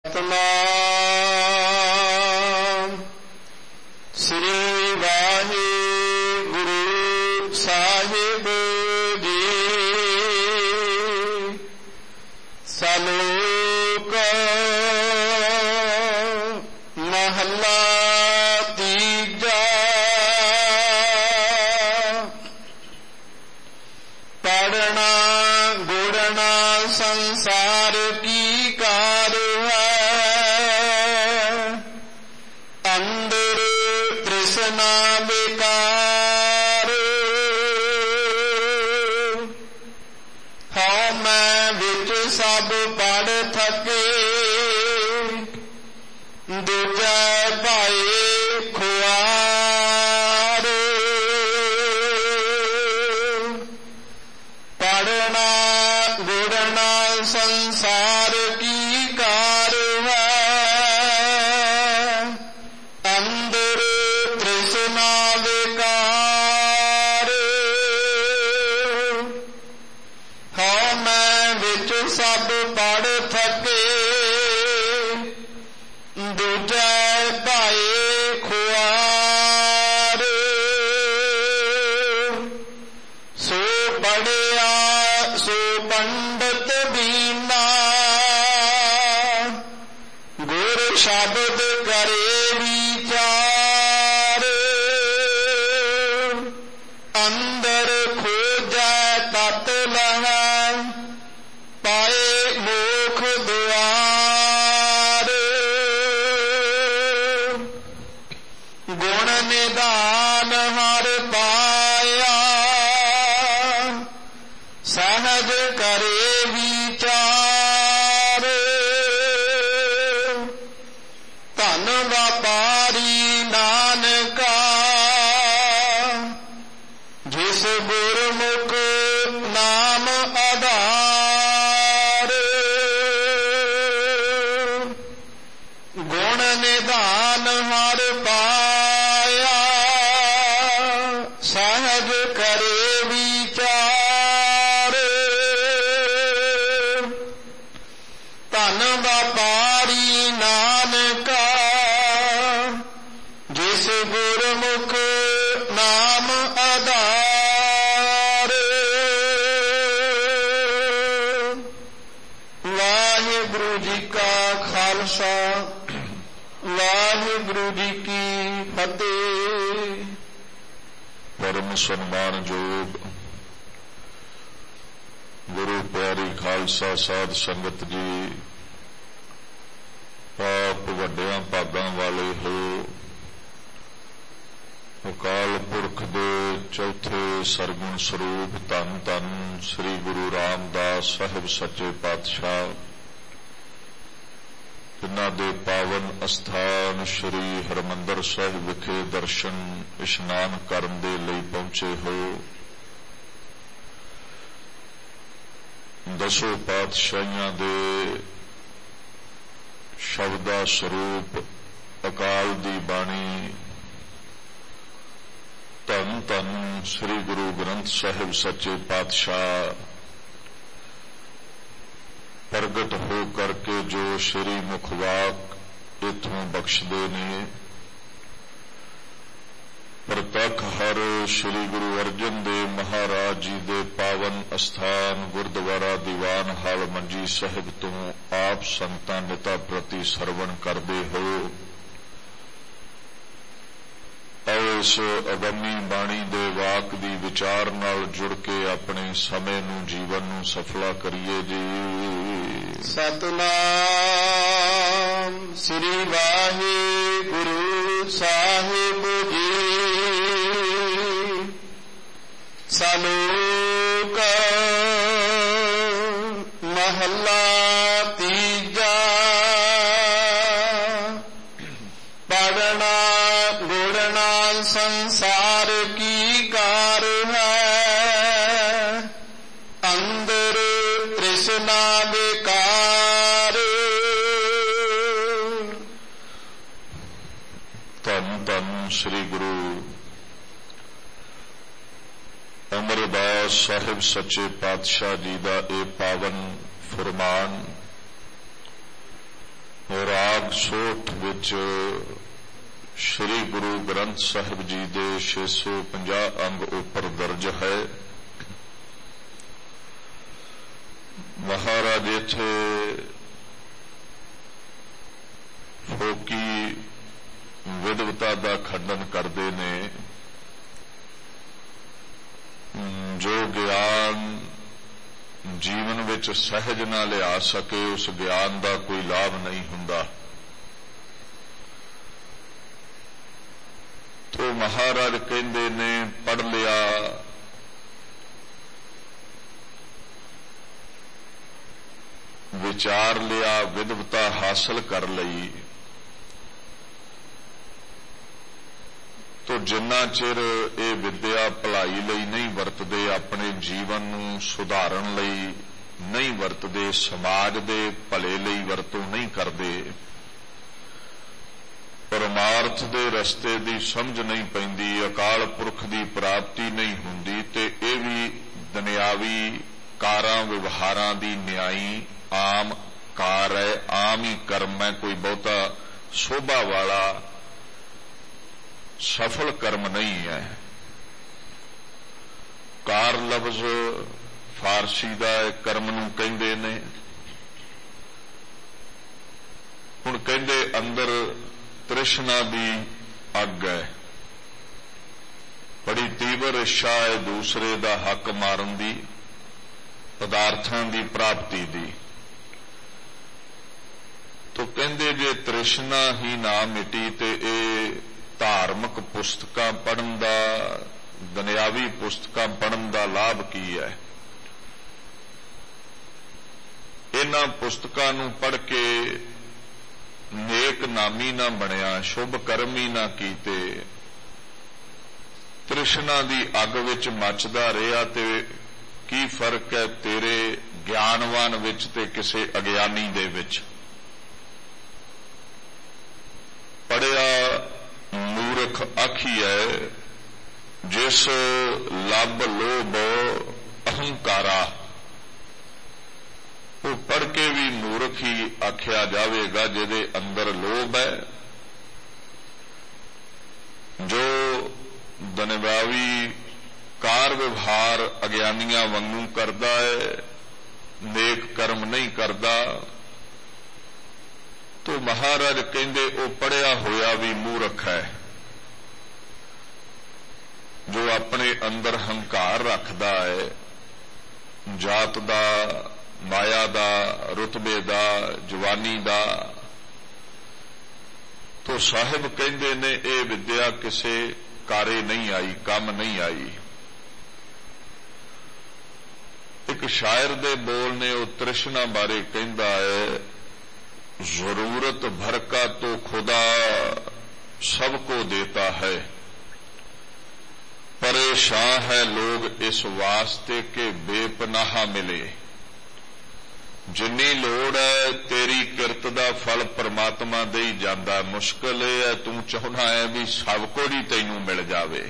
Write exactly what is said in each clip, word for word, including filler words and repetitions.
ਸਤਿਨਾਮ ਸ੍ਰੀ ਵਾਹਿਗੁਰੂ ਸਾਹਿਬ ਜੀ। ਸਲੋਕ ਮਹੱਲਾ ਤੀਜਾ। ਪੜ੍ਹਨਾ ਗੁੜਨਾ ਸੰਸਾਰ ਕੀ ਕਾਰ ਹੈ, ਅੰਦਰ ਤ੍ਰਿਸ਼ਨਾ ਬੇਕਾਰ। ਹਉ ਮੈਂ ਵਿੱਚ ਸਭ ਪੜ੍ਹ ਥਕੇ, ਦੂਜੈ ਭਾਏ ਖੁਆਰ। ਪੜ੍ਹਨਾ ਗੁੜਨਾ ਸੰਸਾਰ ਕੀ ਕਾਰ ਹੈ, ਅੰਦਰ ਤ੍ਰਿਸ਼ਨਾ ਬੇਕਾਰ। ਹਉ ਮੈਂ ਵਿੱਚ ਸਭ ਪੜ੍ਹ ਥਕੇ, ਦੂਜੈ ਭਾਏ ਖੁਆਰ। ਸੋ ਪੜ੍ਹਿਆ ਸੋ ਪੰਡਤ ਬੀਨਾ, ਗੁਰ ਸ਼ਬਦ ਕਰੇ ਵਿਚਾਰ। ਅੰਦਰ ਖੋਜੈ ਤਤ ਲਹੈ, ਪਾਏ ਮੋਖ ਦੁਆਰ। ਗੁਣ ਨਿਧਾਨ ਹਰ ਪਾਇਆ, ਸਹਜ ਕਰੇ ਵਿਚਾਰ। ਧਨ ਵਪਾਰੀ ਨਾਨਕਾ, ਜਿਸ ਗੁਰਮੁਖ ਨਾਮ ਆਧਾਰ। ਗੁਣ ਨਿਧਾਨ ਹਰ ਪਾਇਆ, ਸਹਜ ਕਰੇ ਵਿਚਾਰ। ਧਨ ਵਪਾਰੀ ਨਾਨਕਾ, ਜਿਸ ਗੁਰਮੁਖ ਨਾਮ ਆਧਾਰ। ਵਾਹਿਗੁਰੂ ਜੀ ਕਾ ਖਾਲਸਾ, ਵਾਹਿਗੁਰੂ ਜੀ ਕੀ ਫਤਿਹ। ਪਰਮ ਸਨਮਾਨਯੋਗ ਗੁਰੂ ਪਿਆਰੀ ਖਾਲਸਾ ਸਾਧ ਸੰਗਤ ਜੀ, ਆਪ ਵੱਡਿਆਂ ਭਾਗਾਂ ਵਾਲੇ ਹੋ। ਅਕਾਲ ਪੁਰਖ ਦੇ ਚੌਥੇ ਸਰਗੁਣ ਸਰੂਪ ਧੰਨ ਧੰਨ ਸ੍ਰੀ ਗੁਰੂ ਰਾਮਦਾਸ ਸਾਹਿਬ ਸੱਚੇ ਪਾਤਸ਼ਾਹ, ਜਿਨ੍ਹਾਂ ਦੇ ਪਾਵਨ ਅਸਥਾਨ ਸ੍ਰੀ ਹਰਿਮੰਦਰ ਸਾਹਿਬ ਵਿਖੇ ਦਰਸ਼ਨ ਇਸ਼ਨਾਨ ਕਰਨ ਦੇ ਲਈ ਪਹੁੰਚੇ ਹੋ। ਦਸੋ ਪਾਤਸ਼ਾਹੀਆਂ ਦੇ ਸ਼ਬਦਾ ਸਰੂਪ ਅਕਾਲ ਦੀ ਬਾਣੀ, ਧੰਨ ਧੰਨ ਸ੍ਰੀ ਗੁਰੂ ਗ੍ਰੰਥ ਸਾਹਿਬ ਸੱਚੇ ਪਾਤਸ਼ਾਹ ਪ੍ਰਗਟ ਹੋ ਕਰਕੇ ਜੋ ਸ਼੍ਰੀ ਮੁਖਵਾਕ ਇਥੋਂ ਬਖਸ਼ਦੇ ਨੇ, ਪ੍ਰਤੱਖ ਹਰ ਸ਼੍ਰੀ ਗੁਰੂ ਅਰਜਨ ਦੇਵ ਮਹਾਰਾਜ ਜੀ ਦੇ ਪਾਵਨ ਅਸਥਾਨ ਗੁਰਦੁਆਰਾ ਦੀਵਾਨ ਹਾਲ ਮੰਜੀ ਸਾਹਿਬ ਤੋਂ ਆਪ ਸੰਗਤਾਂ ਨਿਤਾ ਪ੍ਰਤੀ ਸਰਵਣ ਕਰਦੇ ਹੋ। ਆਓ ਇਸ ਅਗੰਮੀ ਬਾਣੀ ਦੇ ਵਾਕ ਦੀ ਵਿਚਾਰ ਨਾਲ ਜੁੜ ਕੇ ਆਪਣੇ ਸਮੇਂ ਨੂੰ ਜੀਵਨ ਨੂੰ ਸਫਲਾ ਕਰੀਏ ਜੀ। ਸਤਿਨਾਮ ਸ੍ਰੀ ਵਾਹਿਗੁਰੂ ਸਾਹਿਬ ਜੀ। ਸਲੋਕ ਮਹੱਲਾ ਤੀਜਾ। ਪੜ੍ਹਨਾ ਗੁੜਨਾ ਸੰਸਾਰ ਕੀ ਕਾਰ ਹੈ, ਅੰਦਰ ਤ੍ਰਿਸ਼ਨਾ ਬੇਕਾਰ। ਧੰਨ ਧੰਨ ਸ੍ਰੀ ਗੁਰੂ ਅਮਰਦਾਸ ਸਾਹਿਬ ਸੱਚੇ ਪਾਤਸ਼ਾਹ ਜੀ ਦਾ ਇਹ ਪਾਵਨ ਫਰਮਾਨ ਭਾਗ ਸੋਠ ਵਿੱਚ ਸ਼੍ਰੀ ਗੁਰੂ ਗ੍ਰੰਥ ਸਾਹਿਬ ਜੀ ਦੇ ਛੇ ਸੌ ਪੰਜਾਹ ਅੰਗ ਉੱਪਰ ਦਰਜ ਹੈ। ਮਹਾਰਾਜ ਇੱਥੇ ਫੋਕੀ ਵਿਦਵਤਾ ਦਾ ਖੰਡਨ ਕਰਦੇ ਨੇ। ਜੋ ਗਿਆਨ ਜੀਵਨ ਵਿੱਚ ਸਹਿਜ ਨਾ ਲਿਆ ਸਕੇ ਉਸ ਗਿਆਨ ਦਾ ਕੋਈ ਲਾਭ ਨਹੀਂ ਹੁੰਦਾ। ਤੋ ਮਹਾਰਾਜ ਕਹਿੰਦੇ ਨੇ ਪੜ੍ਹ ਲਿਆ, ਵਿਚਾਰ ਲਿਆ, ਵਿਦਵਤਾ ਹਾਸਲ ਕਰ ਲਈ, ਤੋ ਜਿੰਨਾ ਚਿਰ ਇਹ ਵਿਦਿਆ ਭਲਾਈ ਲਈ ਨਹੀਂ ਵਰਤਦੇ, ਆਪਣੇ ਜੀਵਨ ਨੂੰ ਸੁਧਾਰਨ ਲਈ ਨਹੀਂ ਵਰਤਦੇ, ਸਮਾਜ ਦੇ ਭਲੇ ਲਈ ਵਰਤੋਂ ਨਹੀਂ ਕਰਦੇ, ਪਰਮਾਰਥ ਦੇ ਰਸਤੇ ਦੀ ਸਮਝ ਨਹੀਂ ਪੈਂਦੀ, ਅਕਾਲ ਪੁਰਖ ਦੀ ਪ੍ਰਾਪਤੀ ਨਹੀਂ ਹੁੰਦੀ, ਤੇ ਇਹ ਵੀ ਦੁਨਿਆਵੀ ਕਾਰਾਂ ਵਿਵਹਾਰਾਂ ਦੀ ਨਿਆਈ ਆਮ ਕਾਰ ਹੈ, ਆਮ ਹੀ ਕਰਮ ਹੈ, ਕੋਈ ਬਹੁਤਾ ਸ਼ੋਭਾ ਵਾਲਾ ਸਫਲ ਕਰਮ ਨਹੀਂ ਹੈ। ਕਾਰ ਲਫ਼ਜ਼ ਫਾਰਸੀ ਦਾ ਕਰਮ ਨੂੰ ਕਹਿੰਦੇ ਨੇ। ਹੁਣ ਕਹਿੰਦੇ ਅੰਦਰ ਤ੍ਰਿਸ਼ਨਾ ਦੀ ਅੱਗ ਹੈ, ਬੜੀ ਤੀਵਰ ਇੱਛਾ ਹੈ ਦੂਸਰੇ ਦਾ ਹੱਕ ਮਾਰਨ ਦੀ, ਪਦਾਰਥਾਂ ਦੀ ਪ੍ਰਾਪਤੀ ਦੀ। ਤੋ ਕਹਿੰਦੇ ਜੇ ਤ੍ਰਿਸ਼ਨਾ ਹੀ ਨਾ ਮਿਟੀ ਤੇ ਇਹ ਧਾਰਮਿਕ ਪੁਸਤਕਾਂ ਪੜ੍ਹਨ ਦਾ, ਦੁਨਿਆਵੀ ਪੁਸਤਕਾਂ ਪੜ੍ਹਨ ਦਾ ਲਾਭ ਕੀ ਹੈ? ਇਹਨਾਂ ਪੁਸਤਕਾਂ ਨੂੰ ਪੜ੍ਹ ਕੇ ਨੇਕ ਨਾਮੀ ਨਾ ਬਣਿਆ, ਸ਼ੁਭ ਕਰਮ ਹੀ ਨਾ ਕੀਤੇ, ਤ੍ਰਿਸ਼ਨਾ ਦੀ ਅੱਗ ਵਿੱਚ ਮੱਚਦਾ ਰਿਹਾ, ਤੇ ਕੀ ਫਰਕ ਹੈ ਤੇਰੇ ਗਿਆਨਵਾਨ ਵਿੱਚ ਤੇ ਕਿਸੇ ਅਗਿਆਨੀ ਦੇ ਵਿੱਚ? ਪੜਿਆ ਮੂਰਖ ਆਖੀਐ ਜਿਸ ਲੱਭ ਲੋਭ ਅਹੰਕਾਰਾ। ਉਹ ਪੜ੍ਹ ਕੇ ਵੀ ਮੂਰਖ ਹੀ ਆਖਿਆ ਜਾਵੇਗਾ ਜਿਹਦੇ ਅੰਦਰ ਲੋਭ ਹੈ, ਜੋ ਦੁਨਿਆਵੀ ਕਾਰ ਵਿਵਹਾਰ ਅਗਿਆਨੀਆਂ ਵਾਂਗੂ ਕਰਦਾ ਹੈ, ਨੇਕ ਕਰਮ ਨਹੀਂ ਕਰਦਾ। ਤੋ ਮਹਾਰਾਜ ਕਹਿੰਦੇ ਉਹ ਪੜ੍ਹਿਆ ਹੋਇਆ ਵੀ ਮੂਰਖ ਹੈ, ਜੋ ਆਪਣੇ ਅੰਦਰ ਹੰਕਾਰ ਰੱਖਦਾ ਹੈ, ਜਾਤ ਦਾ, ਮਾਇਆ ਦਾ, ਰੁਤਬੇ ਦਾ, ਜਵਾਨੀ ਦਾ। ਤੋ ਸਾਹਿਬ ਕਹਿੰਦੇ ਨੇ ਇਹ ਵਿਦਿਆ ਕਿਸੇ ਕਾਰੇ ਨਹੀਂ ਆਈ, ਕੰਮ ਨਹੀਂ ਆਈ। ਇੱਕ ਸ਼ਾਇਰ ਦੇ ਬੋਲ ਨੇ ਉਹ ਤ੍ਰਿਸ਼ਨਾ ਬਾਰੇ ਕਹਿੰਦਾ ਹੈ, ਜ਼ਰੂਰਤ ਭਰ ਕਾ ਤੋ ਖੁਦਾ ਸਭ ਕੋ ਦੇਤਾ ਹੈ, ਪਰੇਸ਼ਾਨ ਹੈ ਲੋਗ ਇਸ ਵਾਸਤੇ ਕਿ ਬੇਪਨਾਹ ਮਿਲੇ। ਜਿੰਨੀ ਲੋੜ ਹੈ ਤੇਰੀ ਕਿਰਤ ਦਾ ਫਲ ਪਰਮਾਤਮਾ ਦੇ ਹੀ ਜਾਂਦਾ, ਮੁਸ਼ਕਲ ਇਹ ਹੈ ਤੂੰ ਚਾਹੁੰਦਾ ਹੈ ਵੀ ਸਭ ਕੁਝ ਹੀ ਤੈਨੂੰ ਮਿਲ ਜਾਵੇ।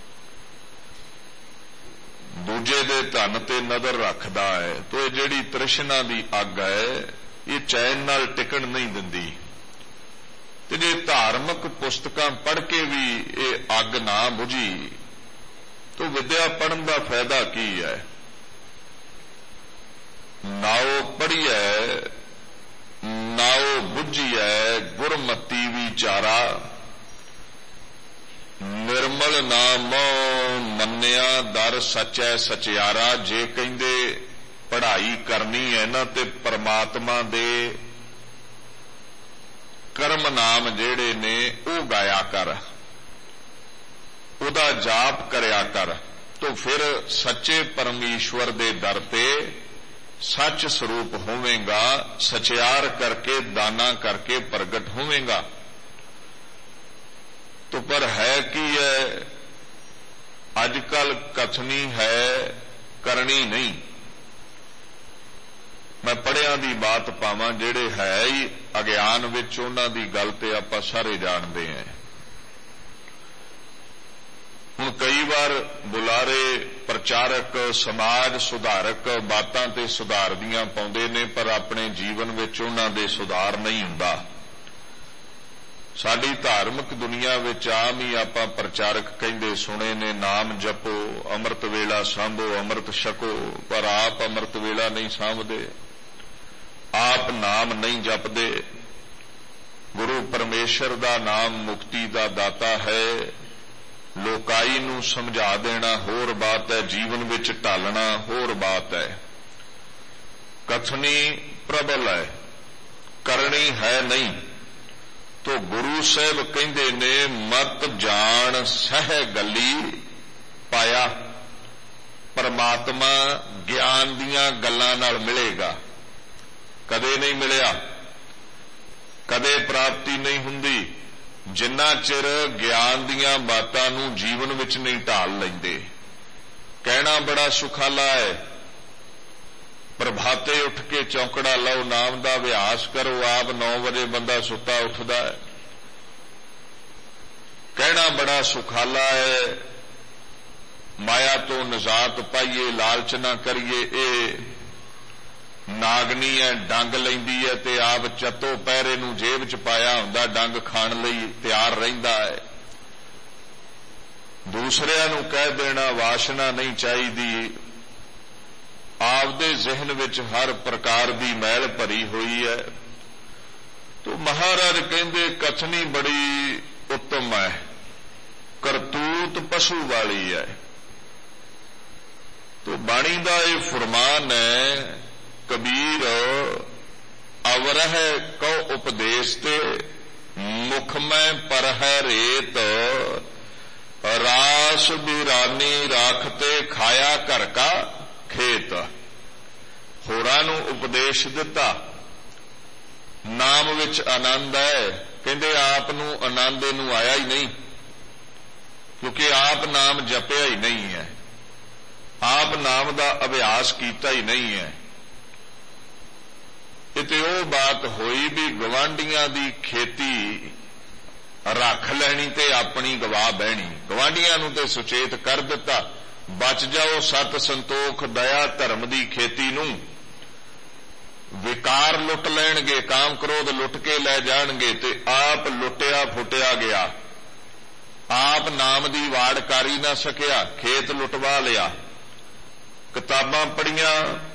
ਦੂਜੇ ਦੇ ਧਨ ਤੇ ਨਜ਼ਰ ਰੱਖਦਾ ਹੈ। ਤੋ ਇਹ ਜਿਹੜੀ ਤ੍ਰਿਸ਼ਨਾ ਦੀ ਅੱਗ ਹੈ ਇਹ ਚੈਨ ਨਾਲ ਟਿਕਣ ਨਹੀਂ ਦਿੰਦੀ, ਤੇ ਜੇ ਧਾਰਮਿਕ ਪੁਸਤਕਾਂ ਪੜ੍ਹ ਕੇ ਵੀ ਇਹ ਅੱਗ ਨਾ ਬੁਝੀ ਤੋ ਵਿਦਿਆ ਪੜ੍ਹਨ ਦਾ ਫਾਇਦਾ ਕੀ ਹੈ? ਨਾਉ ਪੜ੍ਹੀਐ ਨਾਉ ਬੁਝੀਐ ਗੁਰਮਤੀ ਵਿਚਾਰਾ, ਨਿਰਮਲ ਨਾਮ ਮੰਨਿਆ ਦਰ ਸਚੈ ਸਚਿਆਰਾ। ਜੇ ਕਹਿੰਦੇ ਪੜ੍ਹਾਈ ਕਰਨੀ ਹੈ ਨਾ ਤੇ ਪਰਮਾਤਮਾ ਦੇ ਕਰਮ ਨਾਮ ਜਿਹੜੇ ਨੇ ਉਹ ਗਾਇਆ ਕਰ, ਉਹਦਾ ਜਾਪ ਕਰਿਆ ਕਰ, ਤੋ ਫਿਰ ਸੱਚੇ ਪਰਮੇਸ਼ਵਰ ਦੇ ਦਰ ਤੇ ਸੱਚ ਸਰੂਪ ਹੋਵੇਗਾ, ਸਚਿਆਰ ਕਰਕੇ ਦਾਨਾ ਕਰਕੇ ਪ੍ਰਗਟ ਹੋਵੇਗਾ। ਤੋ ਪਰ ਹੈ ਕੀ ਹੈ, ਅੱਜ ਕੱਲ ਕਥਨੀ ਹੈ, ਕਰਨੀ ਨਹੀਂ। ਮੈਂ ਪੜ੍ਹਿਆਂ ਦੀ ਬਾਤ ਪਾਵਾਂ, ਜਿਹੜੇ ਹੈ ਹੀ ਅਗਿਆਨ ਵਿੱਚ ਉਹਨਾਂ ਦੀ ਗੱਲ ਤੇ ਆਪਾਂ ਸਾਰੇ ਜਾਣਦੇ ਹਾਂ। ਹੁਣ ਕਈ ਵਾਰ ਬੁਲਾਰੇ ਪ੍ਰਚਾਰਕ ਸਮਾਜ ਸੁਧਾਰਕ ਬਾਤਾਂ ਤੇ ਸੁਧਾਰ ਦੀਆਂ ਪਾਉਂਦੇ ਨੇ, ਪਰ ਆਪਣੇ ਜੀਵਨ ਵਿੱਚ ਉਹਨਾਂ ਦੇ ਸੁਧਾਰ ਨਹੀਂ ਹੁੰਦਾ। ਸਾਡੀ ਧਾਰਮਿਕ ਦੁਨੀਆ ਵਿੱਚ ਆਮ ਹੀ ਆਪਾਂ ਪ੍ਰਚਾਰਕ ਕਹਿੰਦੇ ਸੁਣੇ ਨੇ, ਨਾਮ ਜਪੋ, ਅੰਮ੍ਰਿਤ ਵੇਲਾ ਸਾਂਭੋ, ਅੰਮ੍ਰਿਤ ਛਕੋ, ਪਰ ਆਪ ਅੰਮ੍ਰਿਤ ਵੇਲਾ ਨਹੀਂ ਸਾਂਭਦੇ, ਆਪ ਨਾਮ ਨਹੀਂ ਜਪਦੇ। ਗੁਰੂ ਪਰਮੇਸ਼ਰ ਦਾ ਨਾਮ ਮੁਕਤੀ ਦਾ ਦਾਤਾ ਹੈ। ਲੋਕਾਈ ਨੂੰ ਸਮਝਾ ਦੇਣਾ ਹੋਰ ਬਾਤ ਹੈ, ਜੀਵਨ ਵਿੱਚ ਢਾਲਣਾ ਹੋਰ ਬਾਤ ਹੈ। ਕਥਨੀ ਪ੍ਰਬਲ ਹੈ, ਕਰਨੀ ਹੈ ਨਹੀਂ। ਤੋ ਗੁਰੂ ਸਾਹਿਬ ਕਹਿੰਦੇ ਨੇ ਮਤ ਜਾਣ ਸਹਿ ਗੱਲੀ ਪਾਇਆ। ਪਰਮਾਤਮਾ ਗਿਆਨ ਦੀਆਂ ਗੱਲਾਂ ਨਾਲ ਮਿਲੇਗਾ, ਕਦੇ ਨਹੀਂ ਮਿਲਿਆ, ਕਦੇ ਪ੍ਰਾਪਤੀ ਨਹੀਂ ਹੁੰਦੀ ਜਿੰਨਾ ਚਿਰ ਗਿਆਨ ਦੀਆਂ ਬਾਤਾਂ ਨੂੰ ਜੀਵਨ ਵਿੱਚ ਨਹੀਂ ਢਾਲ ਲੈਂਦੇ। ਕਹਿਣਾ ਬੜਾ ਸੁਖਾਲਾ ਹੈ, ਪ੍ਰਭਾਤੇ ਉੱਠ ਕੇ ਚੌਂਕੜਾ ਲਾਓ, ਨਾਮ ਦਾ ਅਭਿਆਸ ਕਰੋ, ਆਪ ਨੌ ਵਜੇ ਬੰਦਾ ਸੁੱਤਾ ਉੱਠਦਾ ਹੈ। ਕਹਿਣਾ ਬੜਾ ਸੁਖਾਲਾ ਹੈ, ਮਾਇਆ ਤੋਂ ਨਿਜਾਤ ਪਾਈਏ, ਲਾਲਚ ਨਾ ਕਰੀਏ। ਇਹ ਨਾਗਨੀ ਹੈ, ਡੰਗ ਲੈਂਦੀ ਹੈ ਤੇ ਆਪ ਚੱਤੋ ਪਹਿਰੇ ਨੂੰ ਜੇਬ ਚ ਪਾਇਆ ਹੁੰਦਾ, ਡੰਗ ਖਾਣ ਲਈ ਤਿਆਰ ਰਹਿੰਦਾ ਹੈ। ਦੂਸਰਿਆਂ ਨੂੰ ਕਹਿ ਦੇਣਾ ਵਾਸ਼ਨਾ ਨਹੀਂ ਚਾਹੀਦੀ। ਆਪਦੇ ਜ਼ਿਹਨ ਵਿੱਚ ਹਰ ਪ੍ਰਕਾਰ ਦੀ ਮੈਲ ਭਰੀ ਹੋਈ ਹੈ। ਤੋ ਮਹਾਰਾਜ ਕਹਿੰਦੇ ਕਥਨੀ ਬੜੀ ਉੱਤਮ ਹੈ, ਕਰਤੂਤ ਪਸ਼ੂ ਵਾਲੀ ਹੈ। ਤੋ ਬਾਣੀ ਦਾ ਇਹ ਫਰਮਾਨ ਹੈ, ਕਬੀਰ ਅਵਰਹਿ ਕਉ ਉਪਦੇਸ਼ ਤੇ ਮੁਖ ਮੈਂ ਪਰਹਿ ਰੇਤ, ਰਾਸ ਬਿਰਾਨੀ ਰਾਖਤੇ ਖਾਇਆ ਘਰ ਕਾ ਖੇਤ। ਹੋਰਾਂ ਨੂੰ ਉਪਦੇਸ਼ ਦਿੱਤਾ, ਨਾਮ ਵਿੱਚ ਆਨੰਦ ਹੈ। ਕਹਿੰਦੇ ਆਪ ਨੂੰ ਆਨੰਦ ਨੂੰ ਆਇਆ ਹੀ ਨਹੀਂ, ਕਿਉਂਕਿ ਆਪ ਨਾਮ ਜਪਿਆ ਹੀ ਨਹੀਂ ਹੈ, ਆਪ ਨਾਮ ਦਾ ਅਭਿਆਸ ਕੀਤਾ ਹੀ ਨਹੀਂ ਹੈ। ਇਹ ਤੇ ਉਹ ਬਾਤ ਹੋਈ ਵੀ ਗਵਾਂਢੀਆਂ ਦੀ ਖੇਤੀ ਰੱਖ ਲੈਣੀ ਤੇ ਆਪਣੀ ਗਵਾ ਬਹਿਣੀ। ਗਵਾਂਢੀਆਂ ਨੂੰ ਤੇ ਸੁਚੇਤ ਕਰ ਦਿੱਤਾ, ਬਚ ਜਾਓ ਸਤ ਸੰਤੋਖ ਦਇਆ ਧਰਮ ਦੀ ਖੇਤੀ ਨੂੰ। ਵਿਕਾਰ ਲੁੱਟ ਲੈਣਗੇ, ਕਾਮ ਕ੍ਰੋਧ ਲੁੱਟ ਕੇ ਲੈ ਜਾਣਗੇ ਤੇ ਆਪ ਲੁੱਟਿਆ ਫੁੱਟਿਆ ਗਿਆ, ਆਪ ਨਾਮ ਦੀ ਵਾੜ ਕਰ ਹੀ ਨਾ ਸਕਿਆ, ਖੇਤ ਲੁੱਟਵਾ ਲਿਆ। ਕਿਤਾਬਾਂ ਪੜ੍ਹੀਆਂ,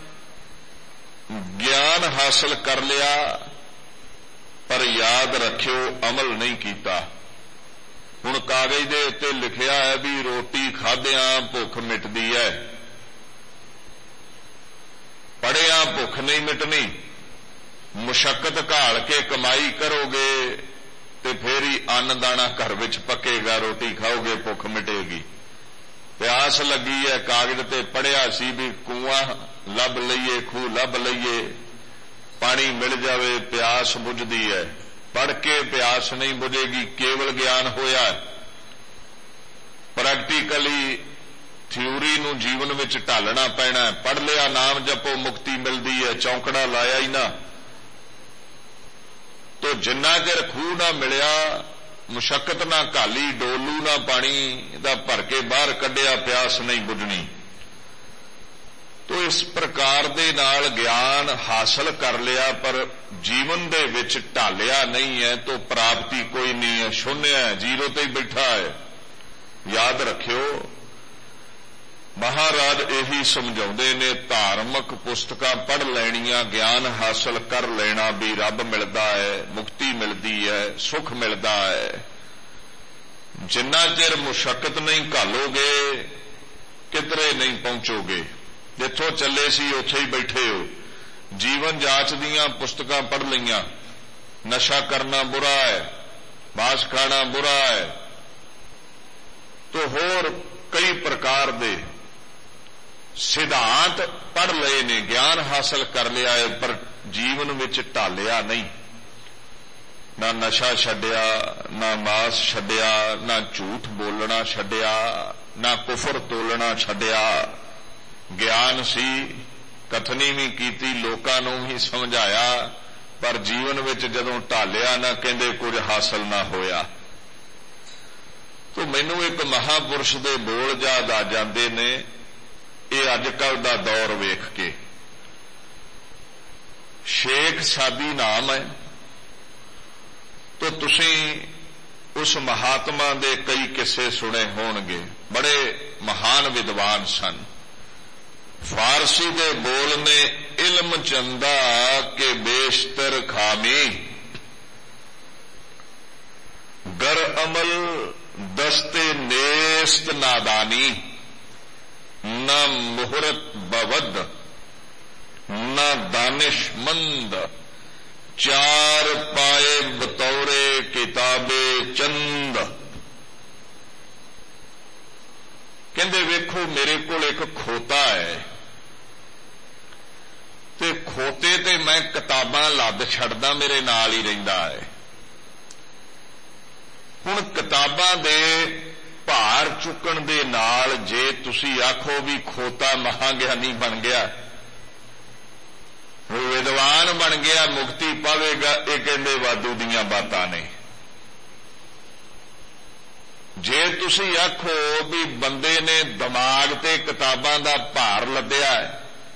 ਗਿਆਨ ਹਾਸਲ ਕਰ ਲਿਆ, ਪਰ ਯਾਦ ਰੱਖਿਓ ਅਮਲ ਨਹੀਂ ਕੀਤਾ। ਹੁਣ ਕਾਗਜ਼ ਦੇ ਉੱਤੇ ਲਿਖਿਆ ਹੈ ਵੀ ਰੋਟੀ ਖਾਦਿਆਂ ਭੁੱਖ ਮਿਟਦੀ ਹੈ, ਪੜਿਆਂ ਭੁੱਖ ਨਹੀਂ ਮਿਟਣੀ। ਮੁਸ਼ੱਕਤ ਘਾਲ ਕੇ ਕਮਾਈ ਕਰੋਗੇ ਤੇ ਫੇਰ ਹੀ ਅੰਨ ਦਾਣਾ ਘਰ ਵਿੱਚ ਪੱਕੇਗਾ, ਰੋਟੀ ਖਾਓਗੇ, ਭੁੱਖ ਮਿਟੇਗੀ। ਪਿਆਸ ਲੱਗੀ ਹੈ, ਕਾਗਜ਼ ਤੇ ਪੜਿਆ ਸੀ ਵੀ ਕੂਆਂ ਲੱਭ ਲਈਏ, ਖੂਹ ਲੱਭ ਲਈਏ, ਪਾਣੀ ਮਿਲ ਜਾਵੇ, ਪਿਆਸ ਬੁਝਦੀ ਹੈ। ਪੜ੍ਹ ਕੇ ਪਿਆਸ ਨਹੀਂ ਬੁਝੇਗੀ, ਕੇਵਲ ਗਿਆਨ ਹੋਇਆ। ਪ੍ਰੈਕਟੀਕਲੀ ਥਿਊਰੀ ਨੂੰ ਜੀਵਨ ਵਿੱਚ ਢਾਲਣਾ ਪੈਣਾ। ਪੜ੍ਹ ਲਿਆ, ਨਾਮ ਜਪੋ, ਮੁਕਤੀ ਮਿਲਦੀ ਹੈ, ਚੌਂਕੜਾ ਲਾਇਆ ਹੀ ਨਾ। ਤੋ ਜਿੰਨਾ ਚਿਰ ਖੂਹ ਨਾ ਮਿਲਿਆ, ਮੁਸ਼ੱਕਤ ਨਾ ਘਾਲੀ, ਡੋਲੂ ਨਾ ਪਾਣੀ ਦਾ ਭਰ ਕੇ ਬਾਹਰ ਕੱਢਿਆ, ਪਿਆਸ ਨਹੀਂ ਬੁਝਣੀ। ਤੋ ਇਸ ਪ੍ਰਕਾਰ ਦੇ ਨਾਲ ਗਿਆਨ ਹਾਸਲ ਕਰ ਲਿਆ, ਪਰ ਜੀਵਨ ਦੇ ਵਿੱਚ ਢਾਲਿਆ ਨਹੀਂ ਹੈ, ਤੋ ਪ੍ਰਾਪਤੀ ਕੋਈ ਨਹੀਂ ਹੈ, ਸ਼ੂਨਿਆ ਹੈ, ਜੀਰੋ ਤੇ ਹੀ ਬੈਠਾ ਹੈ। ਯਾਦ ਰੱਖਿਓ, ਮਹਾਰਾਜ ਇਹੀ ਸਮਝਾਉਂਦੇ ਨੇ, ਧਾਰਮਿਕ ਪੁਸਤਕਾਂ ਪੜ੍ਹ ਲੈਣੀਆਂ, ਗਿਆਨ ਹਾਸਲ ਕਰ ਲੈਣਾ ਵੀ ਰੱਬ ਮਿਲਦਾ ਹੈ, ਮੁਕਤੀ ਮਿਲਦੀ ਹੈ, ਸੁਖ ਮਿਲਦਾ ਹੈ। ਜਿੰਨਾ ਚਿਰ ਮੁਸ਼ੱਕਤ ਨਹੀਂ ਘਾਲੋਗੇ ਕਿਧਰੇ ਨਹੀਂ ਪਹੁੰਚੋਗੇ। ਜਿੱਥੋਂ ਚੱਲੇ ਸੀ ਉੱਥੇ ਹੀ ਬੈਠੇ ਹੋ। ਜੀਵਨ ਜਾਚ ਦੀਆਂ ਪੁਸਤਕਾਂ ਪੜ੍ਹ ਲਈਆਂ, ਨਸ਼ਾ ਕਰਨਾ ਬੁਰਾ ਹੈ, ਮਾਸ ਖਾਣਾ ਬੁਰਾ ਹੈ, ਤੋ ਹੋਰ ਕਈ ਪ੍ਰਕਾਰ ਦੇ ਸਿਧਾਂਤ ਪੜ੍ਹ ਲਏ ਨੇ, ਗਿਆਨ ਹਾਸਲ ਕਰ ਲਿਆ ਹੈ, ਪਰ ਜੀਵਨ ਵਿੱਚ ਢਾਲਿਆ ਨਹੀਂ। ਨਾ ਨਸ਼ਾ ਛੱਡਿਆ, ਨਾ ਮਾਸ ਛੱਡਿਆ, ਨਾ ਝੂਠ ਬੋਲਣਾ ਛੱਡਿਆ, ਨਾ ਕੁਫਰ ਤੋਲਣਾ ਛੱਡਿਆ। ਗਿਆਨ ਸੀ, ਕਥਨੀ ਵੀ ਕੀਤੀ, ਲੋਕਾਂ ਨੂੰ ਵੀ ਸਮਝਾਇਆ, ਪਰ ਜੀਵਨ ਵਿੱਚ ਜਦੋਂ ਢਾਲਿਆ ਨਾ, ਕਹਿੰਦੇ ਕੁਝ ਹਾਸਲ ਨਾ ਹੋਇਆ। ਤੋ ਮੈਨੂੰ ਇੱਕ ਮਹਾਪੁਰਸ਼ ਦੇ ਬੋਲ ਯਾਦ ਆ ਜਾਂਦੇ ਨੇ, ਇਹ ਅੱਜ ਕੱਲ ਦਾ ਦੌਰ ਵੇਖ ਕੇ। ਸ਼ੇਖ ਸਾਦੀ ਨਾਮ ਹੈ। ਤੋ ਤੁਸੀਂ ਉਸ ਮਹਾਤਮਾ ਦੇ ਕਈ ਕਿੱਸੇ ਸੁਣੇ ਹੋਣਗੇ। ਬੜੇ ਮਹਾਨ ਵਿਦਵਾਨ ਸਨ। ਫਾਰਸੀ ਦੇ ਬੋਲ ਨੇ ਇਲਮ ਚੰਦਾ ਕੇ ਬੇਸ਼ਤਰ ਖਾਮੀ, गर अमल दस्ते नेस्त नादानी, न मुहूर्त बवद न दानिशमंद, चार पाए बतौरे किताबे चंद। कहंदे वेखो मेरे कोल एक खोता है ते खोते ते मैं किताबां लद छड़दा, मेरे नाल ही रहिंदा है। हुण किताबां दे भार चुकण दे नाल जे तुसी आखो भी खोता महागियानी बन गया, विद्वान बन गया, मुक्ति पावेगा, ये कहंदे वाधू दीयां बातां ने। जे तुसी आखो भी बंदे ने दिमाग ते किताबां दा भार लद्या है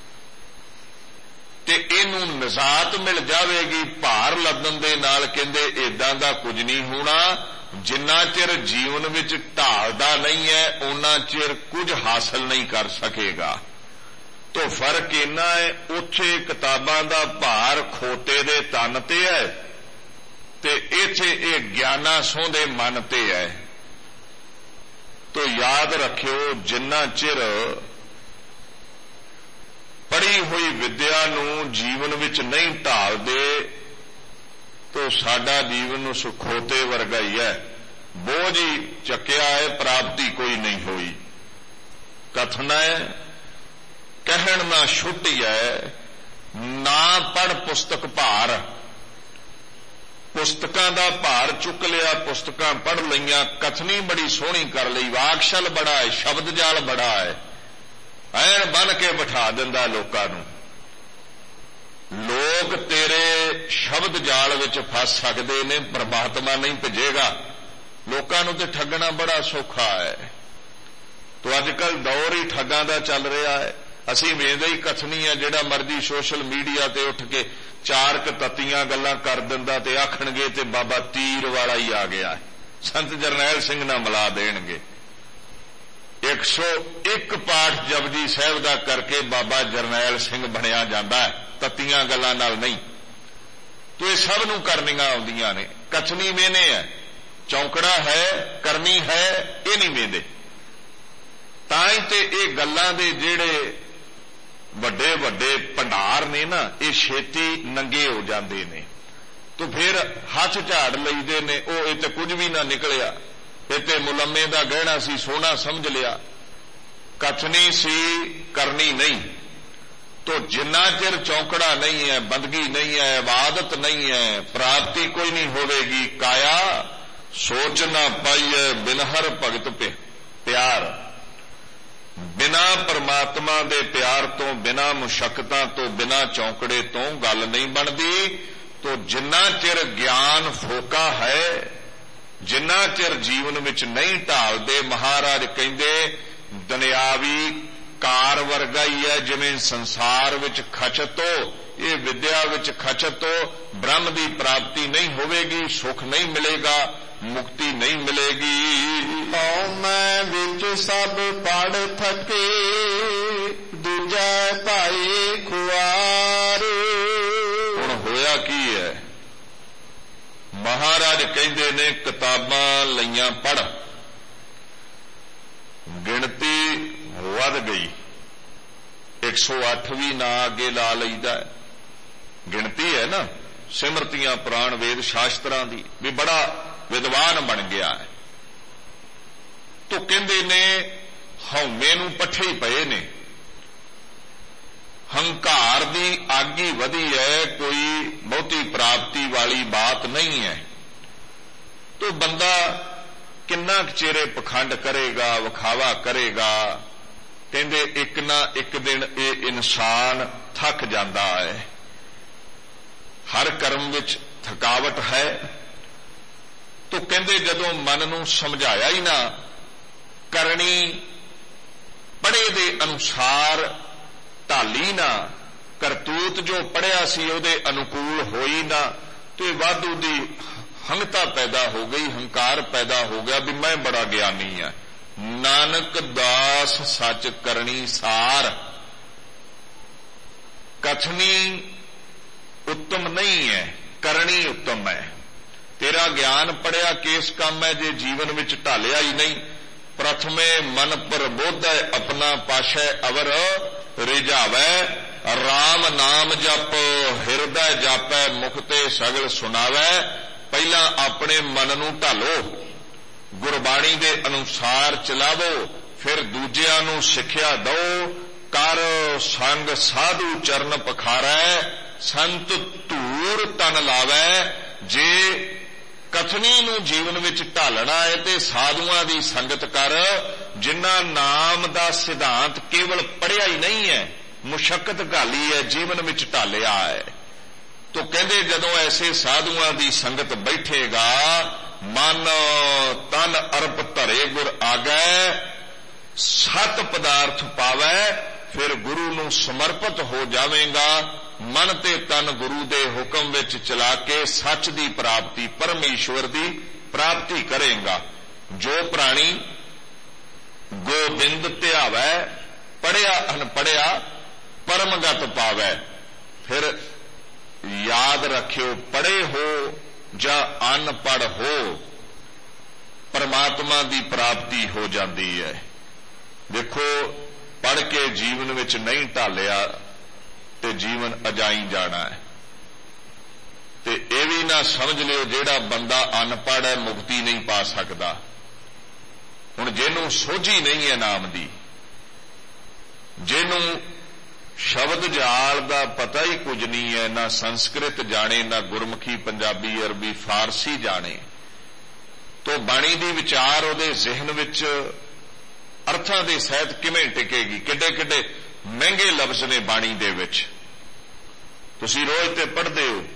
ते इहनूं निजात मिल जावेगी भार लदन दे नाल, कहंदे इदां दा कुछ नहीं होना। जिन्ना चिर जीवन विच ढालदा नहीं है उन्ना चिर कुछ हासिल नहीं कर सकेगा। तो फर्क इन्ना है, उत्थे किताबां दा भार खोते दे तन ते है ते इत्थे ये ज्ञाना सोंदे मन ते है। तो याद रखियो जिन्ना चिर पढ़ी हुई विद्या नूं जीवन विच नहीं ढालदे तो साडा जीवन उस खोते वर्गा ही है, बोझ ही चक्या है, प्राप्ति कोई नहीं हुई। कथन है कहण ना छुट्टी है, ना पढ़ पुस्तक भार। पुस्तकां दा भार चुक लिया, पुस्तकां पढ़ लईयां, कथनी बड़ी सोहनी कर लई, वाकशल बड़ा है, शब्द जाल बड़ा है, ऐन बन के बिठा दिंदा लोकां नूं। लोग तेरे शब्द जाल विच फस सकते ने, परमात्मा नहीं भजेगा। लोकां नूं ते ठगना बड़ा सौखा है। तो अजकल दौर ही ठगां दा चल रहा है। असीं वेंदे ही कथनी है, जिहड़ा मर्जी सोशल मीडिया ते उठ के चार क तत्तियां गल्लां कर दिंदा ते आखणगे ते बाबा तीर वाला ही आ गया है, संत जरनैल सिंह नाल मिला देणगे। एक सौ एक पाठ जपजी साहिब दा करके बाबा जरनैल सिंह बनिया जांदा है, तत्तियां गल्लां नाल नहीं। तो ये सब नूं करनियां आउंदियां ने। कथनी वेने है, चौंकड़ा है, करनी है, ये नहीं वेंदे। तां ही ते ये गल्लां दे जिहड़े वड्डे वड्डे भंडार ने ना, ये छेती नंगे हो जांदे ने। तो फिर हथ झाड़ लईदे ने, ओ इह ते कुछ भी ना निकलिया, इह ते मुलम्मे दा गहना सी, सोना समझ लिया। कथनी सी, करनी नहीं। तो जिन्ना चिर चौंकड़ा नहीं है, बंदगी नहीं है, इबादत नहीं है, प्राप्ति कोई नहीं होवेगी। काया सोच ना पाइए बिनहर भगत पे प्यार। बिना परमात्मा दे प्यार तो, बिना मुशक्कतां तो, बिना चौंकड़े तो गल नहीं बनदी। तो जिन्ना चिर ज्ञान फोका है, जिन्ना चिर जीवन विच नहीं ढालदे, महाराज कहंदे दुनियावी कार वर्गा ही है। जिवें संसार विच खचत हो, ये विद्या विच खचत हो, ब्रह्म की प्राप्ति नहीं होवेगी, सुख नहीं मिलेगा, मुक्ति नहीं मिलेगी। औ मैं विच सब पढ़ थके, दूजा भाई खुआर। हुण होया की है, महाराज कहंदे ने किताबां लईयां पढ़, गिणती वध गई। एक सौ अठ भी ना अगे ला लईदा है, गिणती है ना, सिमरतियां पुराण वेद शास्त्रां दी, भी बड़ा विद्वान बन गया है। तो कहंदे ने हौमे नूं पट्ठे ही पए ने, हंकार दी आगी वधी है, कोई बहुती प्राप्ति वाली बात नहीं है। तो बंदा किन्ना चेरे पखंड करेगा, विखावा करेगा। कहंदे एक ना एक दिन ये इंसान थक जाता है, हर कर्म विच थकावट है। तो कहंदे जदों मन नूं समझाया ही ना, करनी पढ़े दे अनुसार ढाली ना, करतूत जो पढ़िया सी उहदे अनुकूल होई ना, तो वाधू दी ਹੰਗਤਾ ਪੈਦਾ ਹੋ ਗਈ, ਹੰਕਾਰ ਪੈਦਾ ਹੋ ਗਿਆ ਵੀ ਮੈਂ ਬੜਾ ਗਿਆਨੀ ਹਾਂ। ਨਾਨਕ ਦਾਸ ਸੱਚ ਕਰਨੀ ਸਾਰ, ਕਥਨੀ ਉੱਤਮ ਨਹੀਂ ਹੈ, ਕਰਨੀ ਉੱਤਮ ਹੈ। ਤੇਰਾ ਗਿਆਨ ਪੜਿਆ ਕਿਸ ਕੰਮ ਹੈ ਜੇ ਜੀਵਨ ਵਿੱਚ ਢਾਲਿਆ ਹੀ ਨਹੀਂ। ਪ੍ਰਥਮੇ ਮਨ ਪ੍ਰਬੋਧੈ ਆਪਣਾ ਪਾਸ਼ੈ ਅਵਰ ਰਿਝਾਵੈ, ਰਾਮ ਨਾਮ ਜਪ ਹਿਰਦੈ ਜਾਪੈ, ਮੁਖ ਤੇ ਸਗਲ ਸੁਣਾਵੈ। ਪਹਿਲਾਂ ਆਪਣੇ ਮਨ ਨੂੰ ਢਾਲੋ, ਗੁਰਬਾਣੀ ਦੇ ਅਨੁਸਾਰ ਚਲਾਵੋ, ਫਿਰ ਦੂਜਿਆਂ ਨੂੰ ਸਿੱਖਿਆ ਦਿਓ। ਕਰ ਸੰਗ ਸਾਧੂ ਚਰਨ ਪਖਾਰੈ, ਸੰਤ ਧੂਰ ਤਨ ਲਾਵੈ। ਜੇ ਕਥਨੀ ਨੂੰ ਜੀਵਨ ਵਿੱਚ ਢਾਲਣਾ ਹੈ ਤੇ ਸਾਧੂਆਂ ਦੀ ਸੰਗਤ ਕਰ, ਜਿਨ੍ਹਾਂ ਨਾਮ ਦਾ ਸਿਧਾਂਤ ਕੇਵਲ ਪੜ੍ਹਿਆ ਹੀ ਨਹੀਂ ਹੈ, ਮੁਸ਼ੱਕਤ ਘਾਲੀ ਹੈ, ਜੀਵਨ ਵਿੱਚ ਢਾਲਿਆ ਹੈ। ਤੋ ਕਹਿੰਦੇ ਜਦੋਂ ਐਸੇ ਸਾਧੂਆਂ ਦੀ ਸੰਗਤ ਬੈਠੇਗਾ, ਮਨ ਤਨ ਅਰਪ ਧਰੇ ਗੁਰ ਆਗੈ, ਸਤ ਪਦਾਰਥ ਪਾਵੈ, ਫਿਰ ਗੁਰੂ ਨੂੰ ਸਮਰਪਿਤ ਹੋ ਜਾਵੇਗਾ। ਮਨ ਤੇ ਤਨ ਗੁਰੂ ਦੇ ਹੁਕਮ ਵਿੱਚ ਚਲਾ ਕੇ ਸੱਚ ਦੀ ਪ੍ਰਾਪਤੀ, ਪਰਮੇਸ਼ਵਰ ਦੀ ਪ੍ਰਾਪਤੀ ਕਰੇਗਾ। ਜੋ ਪ੍ਰਾਣੀ ਗੋਬਿੰਦ ਧਿਆਵੈ, ਪੜਿਆ ਅਨਪੜਿਆ ਪਰਮਗਤ ਪਾਵੈ। ਫਿਰ ਯਾਦ ਰੱਖਿਓ, ਪੜੇ ਹੋ ਜਾਂ ਅਨਪੜ੍ਹ ਹੋ, ਪਰਮਾਤਮਾ ਦੀ ਪ੍ਰਾਪਤੀ ਹੋ ਜਾਂਦੀ ਹੈ। ਦੇਖੋ, ਪੜ੍ਹ ਕੇ ਜੀਵਨ ਵਿੱਚ ਨਹੀਂ ਢਾਲਿਆ ਤੇ ਜੀਵਨ ਅਜਾਈ ਜਾਣਾ ਹੈ। ਤੇ ਇਹ ਵੀ ਨਾ ਸਮਝ ਲਿਓ ਜਿਹੜਾ ਬੰਦਾ ਅਨਪੜ੍ਹ ਹੈ ਮੁਕਤੀ ਨਹੀਂ ਪਾ ਸਕਦਾ। ਹੁਣ ਜਿਹਨੂੰ ਸੋਝੀ ਨਹੀਂ ਹੈ ਨਾਮ ਦੀ, ਜਿਹਨੂੰ ਸ਼ਬਦ ਜਾਲ ਦਾ ਪਤਾ ਹੀ ਕੁਝ ਨਹੀਂ ਹੈ, ਨਾ ਸੰਸਕ੍ਰਿਤ ਜਾਣੇ, ਨਾ ਗੁਰਮੁਖੀ ਪੰਜਾਬੀ ਅਰਬੀ ਫਾਰਸੀ ਜਾਣੇ, ਤੋ ਬਾਣੀ ਦੀ ਵਿਚਾਰ ਉਹਦੇ ਜ਼ਿਹਨ ਵਿੱਚ ਅਰਥਾਂ ਦੇ ਸਹਿਤ ਕਿਵੇਂ ਟਿਕੇਗੀ। ਕਿੱਡੇ ਕਿੱਡੇ ਮਹਿੰਗੇ ਲਫ਼ਜ਼ ਨੇ ਬਾਣੀ ਦੇ ਵਿੱਚ, ਤੁਸੀਂ ਰੋਜ਼ ਤੇ ਪੜ੍ਹਦੇ ਹੋ।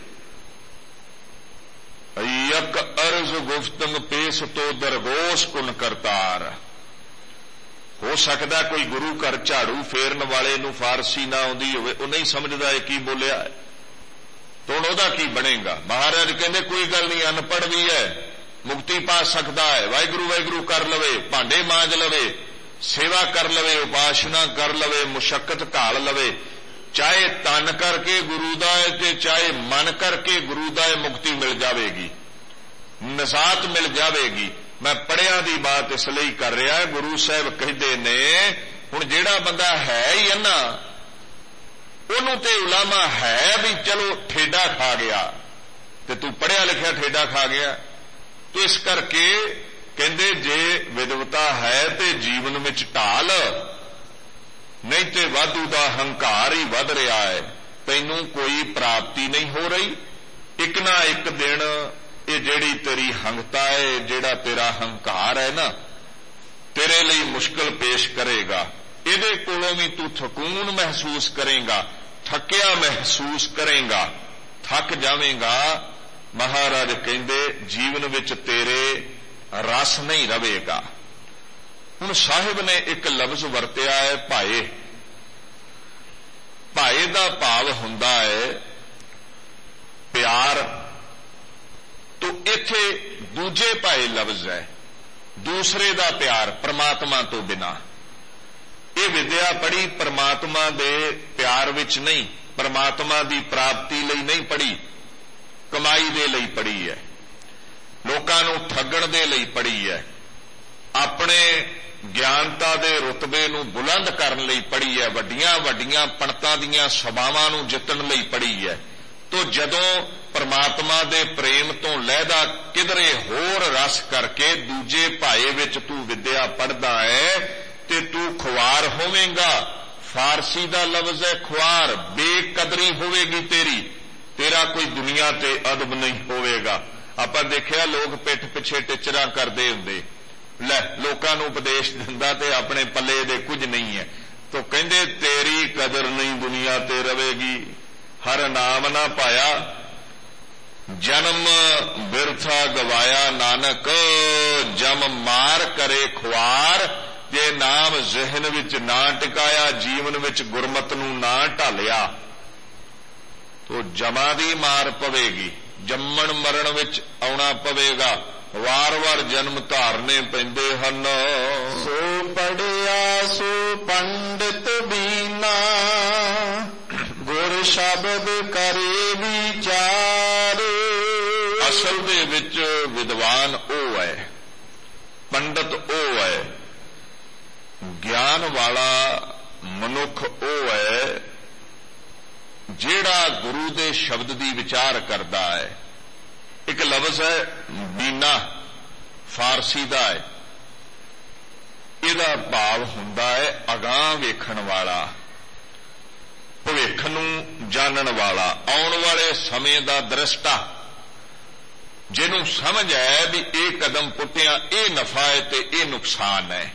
ਯਕ ਅਰਜ਼ ਗੁਫਤੰਗ ਪੇਸ ਤੋ ਦਰਗੋਸ਼ ਕੁਨ ਕਰਤਾਰ। ਹੋ ਸਕਦਾ ਕੋਈ ਗੁਰੂ ਘਰ ਝਾੜੂ ਫੇਰਨ ਵਾਲੇ ਨੂੰ ਫਾਰਸੀ ਨਾ ਆਉਂਦੀ ਹੋਵੇ, ਉਹ ਨਹੀਂ ਸਮਝਦਾ ਇਹ ਕੀ ਬੋਲਿਆ ਹੈ, ਤਾਂ ਹੁਣ ਉਹਦਾ ਕੀ ਬਣੇਗਾ। ਮਹਾਰਾਜ ਕਹਿੰਦੇ ਕੋਈ ਗੱਲ ਨਹੀਂ, ਅਨਪੜ੍ਹ ਵੀ ਹੈ ਮੁਕਤੀ ਪਾ ਸਕਦਾ ਹੈ। ਵਾਹਿਗੁਰੂ ਵਾਹਿਗੁਰੂ ਕਰ ਲਵੇ, ਭਾਂਡੇ ਮਾਂਜ ਲਵੇ, ਸੇਵਾ ਕਰ ਲਵੇ, ਉਪਾਸਨਾ ਕਰ ਲਵੇ, ਮੁਸ਼ੱਕਤ ਘਾਲ ਲਵੇ, ਚਾਹੇ ਤਨ ਕਰਕੇ ਗੁਰੂ ਦਾ ਹੈ ਤੇ ਚਾਹੇ ਮਨ ਕਰਕੇ ਗੁਰੂ ਦਾ ਹੈ, ਮੁਕਤੀ ਮਿਲ ਜਾਵੇਗੀ, ਨਜ਼ਾਤ ਮਿਲ ਜਾਵੇਗੀ। ਮੈਂ ਪੜਿਆਂ ਦੀ ਬਾਤ ਇਸ ਲਈ ਕਰ ਰਿਹਾ, ਗੁਰੂ ਸਾਹਿਬ ਕਹਿੰਦੇ ਨੇ ਹੁਣ ਜਿਹੜਾ ਬੰਦਾ ਹੈ ਹੀ ਹੈ ਨਾ, ਉਹਨੂੰ ਤੇ ਉਲਾਮਾ ਹੈ ਵੀ ਚਲੋ ਠੇਡਾ ਖਾ ਗਿਆ, ਤੇ ਤੂੰ ਪੜਿਆ ਲਿਖਿਆ ਠੇਡਾ ਖਾ ਗਿਆ। ਤੋ ਇਸ ਕਰਕੇ ਕਹਿੰਦੇ ਜੇ ਵਿਦਵਤਾ ਹੈ ਤੇ ਜੀਵਨ ਵਿੱਚ ਢਾਲ, ਨਹੀਂ ਤੇ ਵਾਧੂ ਦਾ ਹੰਕਾਰ ਹੀ ਵੱਧ ਰਿਹਾ ਹੈ, ਤੈਨੂੰ ਕੋਈ ਪ੍ਰਾਪਤੀ ਨਹੀਂ ਹੋ ਰਹੀ। ਇੱਕ ਨਾ ਇੱਕ ਦਿਨ ਇਹ ਜਿਹੜੀ ਤੇਰੀ ਹੰਗਤਾ ਹੈ, ਜਿਹੜਾ ਤੇਰਾ ਹੰਕਾਰ ਹੈ ਨਾ, ਤੇਰੇ ਲਈ ਮੁਸ਼ਕਲ ਪੇਸ਼ ਕਰੇਗਾ। ਇਹਦੇ ਕੋਲੋਂ ਵੀ ਤੂੰ ਥਕੂਨ ਮਹਿਸੂਸ ਕਰੇਗਾ, ਥੱਕਿਆ ਮਹਿਸੂਸ ਕਰੇਗਾ, ਥੱਕ ਜਾਵੇਂਗਾ। ਮਹਾਰਾਜ ਕਹਿੰਦੇ ਜੀਵਨ ਵਿੱਚ ਤੇਰੇ ਰਸ ਨਹੀਂ ਰਵੇਗਾ। ਹੁਣ ਸਾਹਿਬ ਨੇ ਇੱਕ ਲਫ਼ਜ਼ ਵਰਤਿਆ ਹੈ ਭਾਏ। ਭਾਏ ਦਾ ਭਾਵ ਹੁੰਦਾ ਹੈ ਪਿਆਰ। ਤੋ ਇੱਥੇ ਦੂਜੇ ਭਾਏ ਲਫ਼ਜ਼ ਹੈ, ਦੂਸਰੇ ਦਾ ਪਿਆਰ ਪਰਮਾਤਮਾ ਤੋਂ ਬਿਨਾਂ। ਇਹ ਵਿਦਿਆ ਪੜ੍ਹੀ ਪਰਮਾਤਮਾ ਦੇ ਪਿਆਰ ਵਿੱਚ ਨਹੀਂ, ਪਰਮਾਤਮਾ ਦੀ ਪ੍ਰਾਪਤੀ ਲਈ ਨਹੀਂ ਪੜ੍ਹੀ, ਕਮਾਈ ਦੇ ਲਈ ਪੜ੍ਹੀ ਹੈ, ਲੋਕਾਂ ਨੂੰ ਠੱਗਣ ਦੇ ਲਈ ਪੜ੍ਹੀ ਹੈ, ਆਪਣੇ ਗਿਆਨਤਾ ਦੇ ਰੁਤਬੇ ਨੂੰ ਬੁਲੰਦ ਕਰਨ ਲਈ ਪੜ੍ਹੀ ਹੈ, ਵੱਡੀਆਂ ਵੱਡੀਆਂ ਪੰਡਤਾਂ ਦੀਆਂ ਸਭਾਵਾਂ ਨੂੰ ਜਿੱਤਣ ਲਈ ਪੜ੍ਹੀ ਹੈ। ਤੋ ਜਦੋਂ ਪਰਮਾਤਮਾ ਦੇ ਪ੍ਰੇਮ ਤੋਂ ਲਹਿਦਾ ਕਿਧਰੇ ਹੋਰ ਰਸ ਕਰਕੇ ਦੂਜੇ ਭਾਏ ਵਿੱਚ ਤੂੰ ਵਿਦਿਆ ਪੜ੍ਹਦਾ ਹੈ ਤੇ ਤੂੰ ਖੁਆਰ ਹੋਵੇਂਗਾ। ਫਾਰਸੀ ਦਾ ਲਫ਼ਜ਼ ਹੈ ਖੁਆਰ, ਬੇਕਦਰੀ ਹੋਵੇਗੀ ਤੇਰੀ, ਤੇਰਾ ਕੋਈ ਦੁਨੀਆ ਤੇ ਅਦਬ ਨਹੀਂ ਹੋਵੇਗਾ। ਆਪਾਂ ਦੇਖਿਆ ਲੋਕ ਪਿੱਠ ਪਿੱਛੇ ਟਿਚਰਾਂ ਕਰਦੇ ਹੁੰਦੇ, ਲੈ ਲੋਕਾਂ ਨੂੰ ਉਪਦੇਸ਼ ਦਿੰਦਾ ਤੇ ਆਪਣੇ ਪੱਲੇ ਦੇ ਕੁਝ ਨਹੀਂ ਹੈ। ਤੋ ਕਹਿੰਦੇ ਤੇਰੀ ਕਦਰ ਨਹੀਂ ਦੁਨੀਆ ਤੇ ਰਵੇਗੀ। ਹਰ ਨਾਮ ਨਾ ਪਾਇਆ ਜਨਮ ਬਿਰਥਾ ਗਵਾਇਆ, ਨਾਨਕ ਜਮ ਮਾਰ ਕਰੇ ਖੁਆਰ। ਜੇ ਨਾਮ ਜ਼ਿਹਨ ਵਿੱਚ ਨਾ ਟਿਕਾਇਆ, ਜੀਵਨ ਵਿੱਚ ਗੁਰਮਤ ਨੂੰ ਨਾ ਢਾਲਿਆ, ਤੋ ਜਮਾਂ ਦੀ ਮਾਰ ਪਵੇਗੀ। ਜੰਮਣ ਮਰਨ ਵਿੱਚ ਆਉਣਾ ਪਵੇਗਾ, ਵਾਰ-ਵਾਰ ਜਨਮ ਧਾਰਨੇ ਪੈਂਦੇ ਹਨ। ਸੋ ਪੜਿਆ ਸੋ ਪੰਡਿਤ ਬੀਨਾ, ਗੁਰ ਸ਼ਬਦ ਕਰੇ ਵਿਚਾਰ। ਅਸਲ ਦੇ ਵਿੱਚ ਵਿਦਵਾਨ ਉਹ ਹੈ, ਪੰਡਤ ਉਹ ਹੈ, ਗਿਆਨ ਵਾਲਾ ਮਨੁੱਖ ਉਹ ਹੈ ਜਿਹੜਾ ਗੁਰੂ ਦੇ ਸ਼ਬਦ ਦੀ ਵਿਚਾਰ ਕਰਦਾ ਹੈ। ਇੱਕ ਲਫ਼ਜ਼ ਹੈ ਬੀਨਾ, ਫਾਰਸੀ ਦਾ ਹੈ। ਇਹਦਾ ਭਾਵ ਹੁੰਦਾ ਹੈ ਅਗਾਂਹ ਵੇਖਣ ਵਾਲਾ, ਭਵਿੱਖ ਨੂੰ ਜਾਣਨ ਵਾਲਾ, ਆਉਣ ਵਾਲੇ ਸਮੇਂ ਦਾ ਦ੍ਰਿਸ਼ਟਾ, ਜਿਹਨੂੰ ਸਮਝ ਹੈ ਵੀ ਇਹ ਕਦਮ ਪੁੱਟਿਆ ਇਹ ਨਫਾ ਹੈ ਤੇ ਇਹ ਨੁਕਸਾਨ ਹੈ।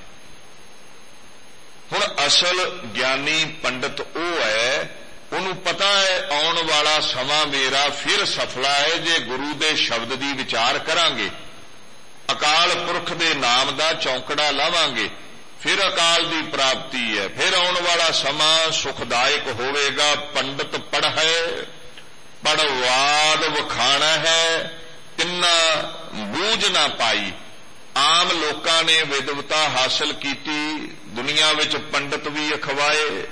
ਹੁਣ ਅਸਲ ਗਿਆਨੀ ਪੰਡਤ ਉਹ ਹੈ, ਉਹਨੂੰ ਪਤਾ ਹੈ ਆਉਣ ਵਾਲਾ ਸਮਾਂ ਮੇਰਾ ਫਿਰ ਸਫਲਾ ਹੈ ਜੇ ਗੁਰੂ ਦੇ ਸ਼ਬਦ ਦੀ ਵਿਚਾਰ ਕਰਾਂਗੇ, ਅਕਾਲ ਪੁਰਖ ਦੇ ਨਾਮ ਦਾ ਚੌਂਕੜਾ ਲਾਵਾਂਗੇ, ਫਿਰ ਅਕਾਲ ਦੀ ਪ੍ਰਾਪਤੀ ਹੈ, ਫਿਰ ਆਉਣ ਵਾਲਾ ਸਮਾਂ ਸੁਖਦਾਇਕ ਹੋਵੇਗਾ। ਪੰਡਤ ਪੜ੍ਹ ਹੈ, ਪੜਵਾਦ ਵਖਾਣਾ ਹੈ, ਤਿੰਨਾ ਬੂਝ ਨਾ ਪਾਈ। ਆਮ ਲੋਕਾਂ ਨੇ ਵਿਦਵਤਾ ਹਾਸਲ ਕੀਤੀ, ਦੁਨੀਆ ਵਿੱਚ ਪੰਡਤ ਵੀ ਅਖਵਾਏ,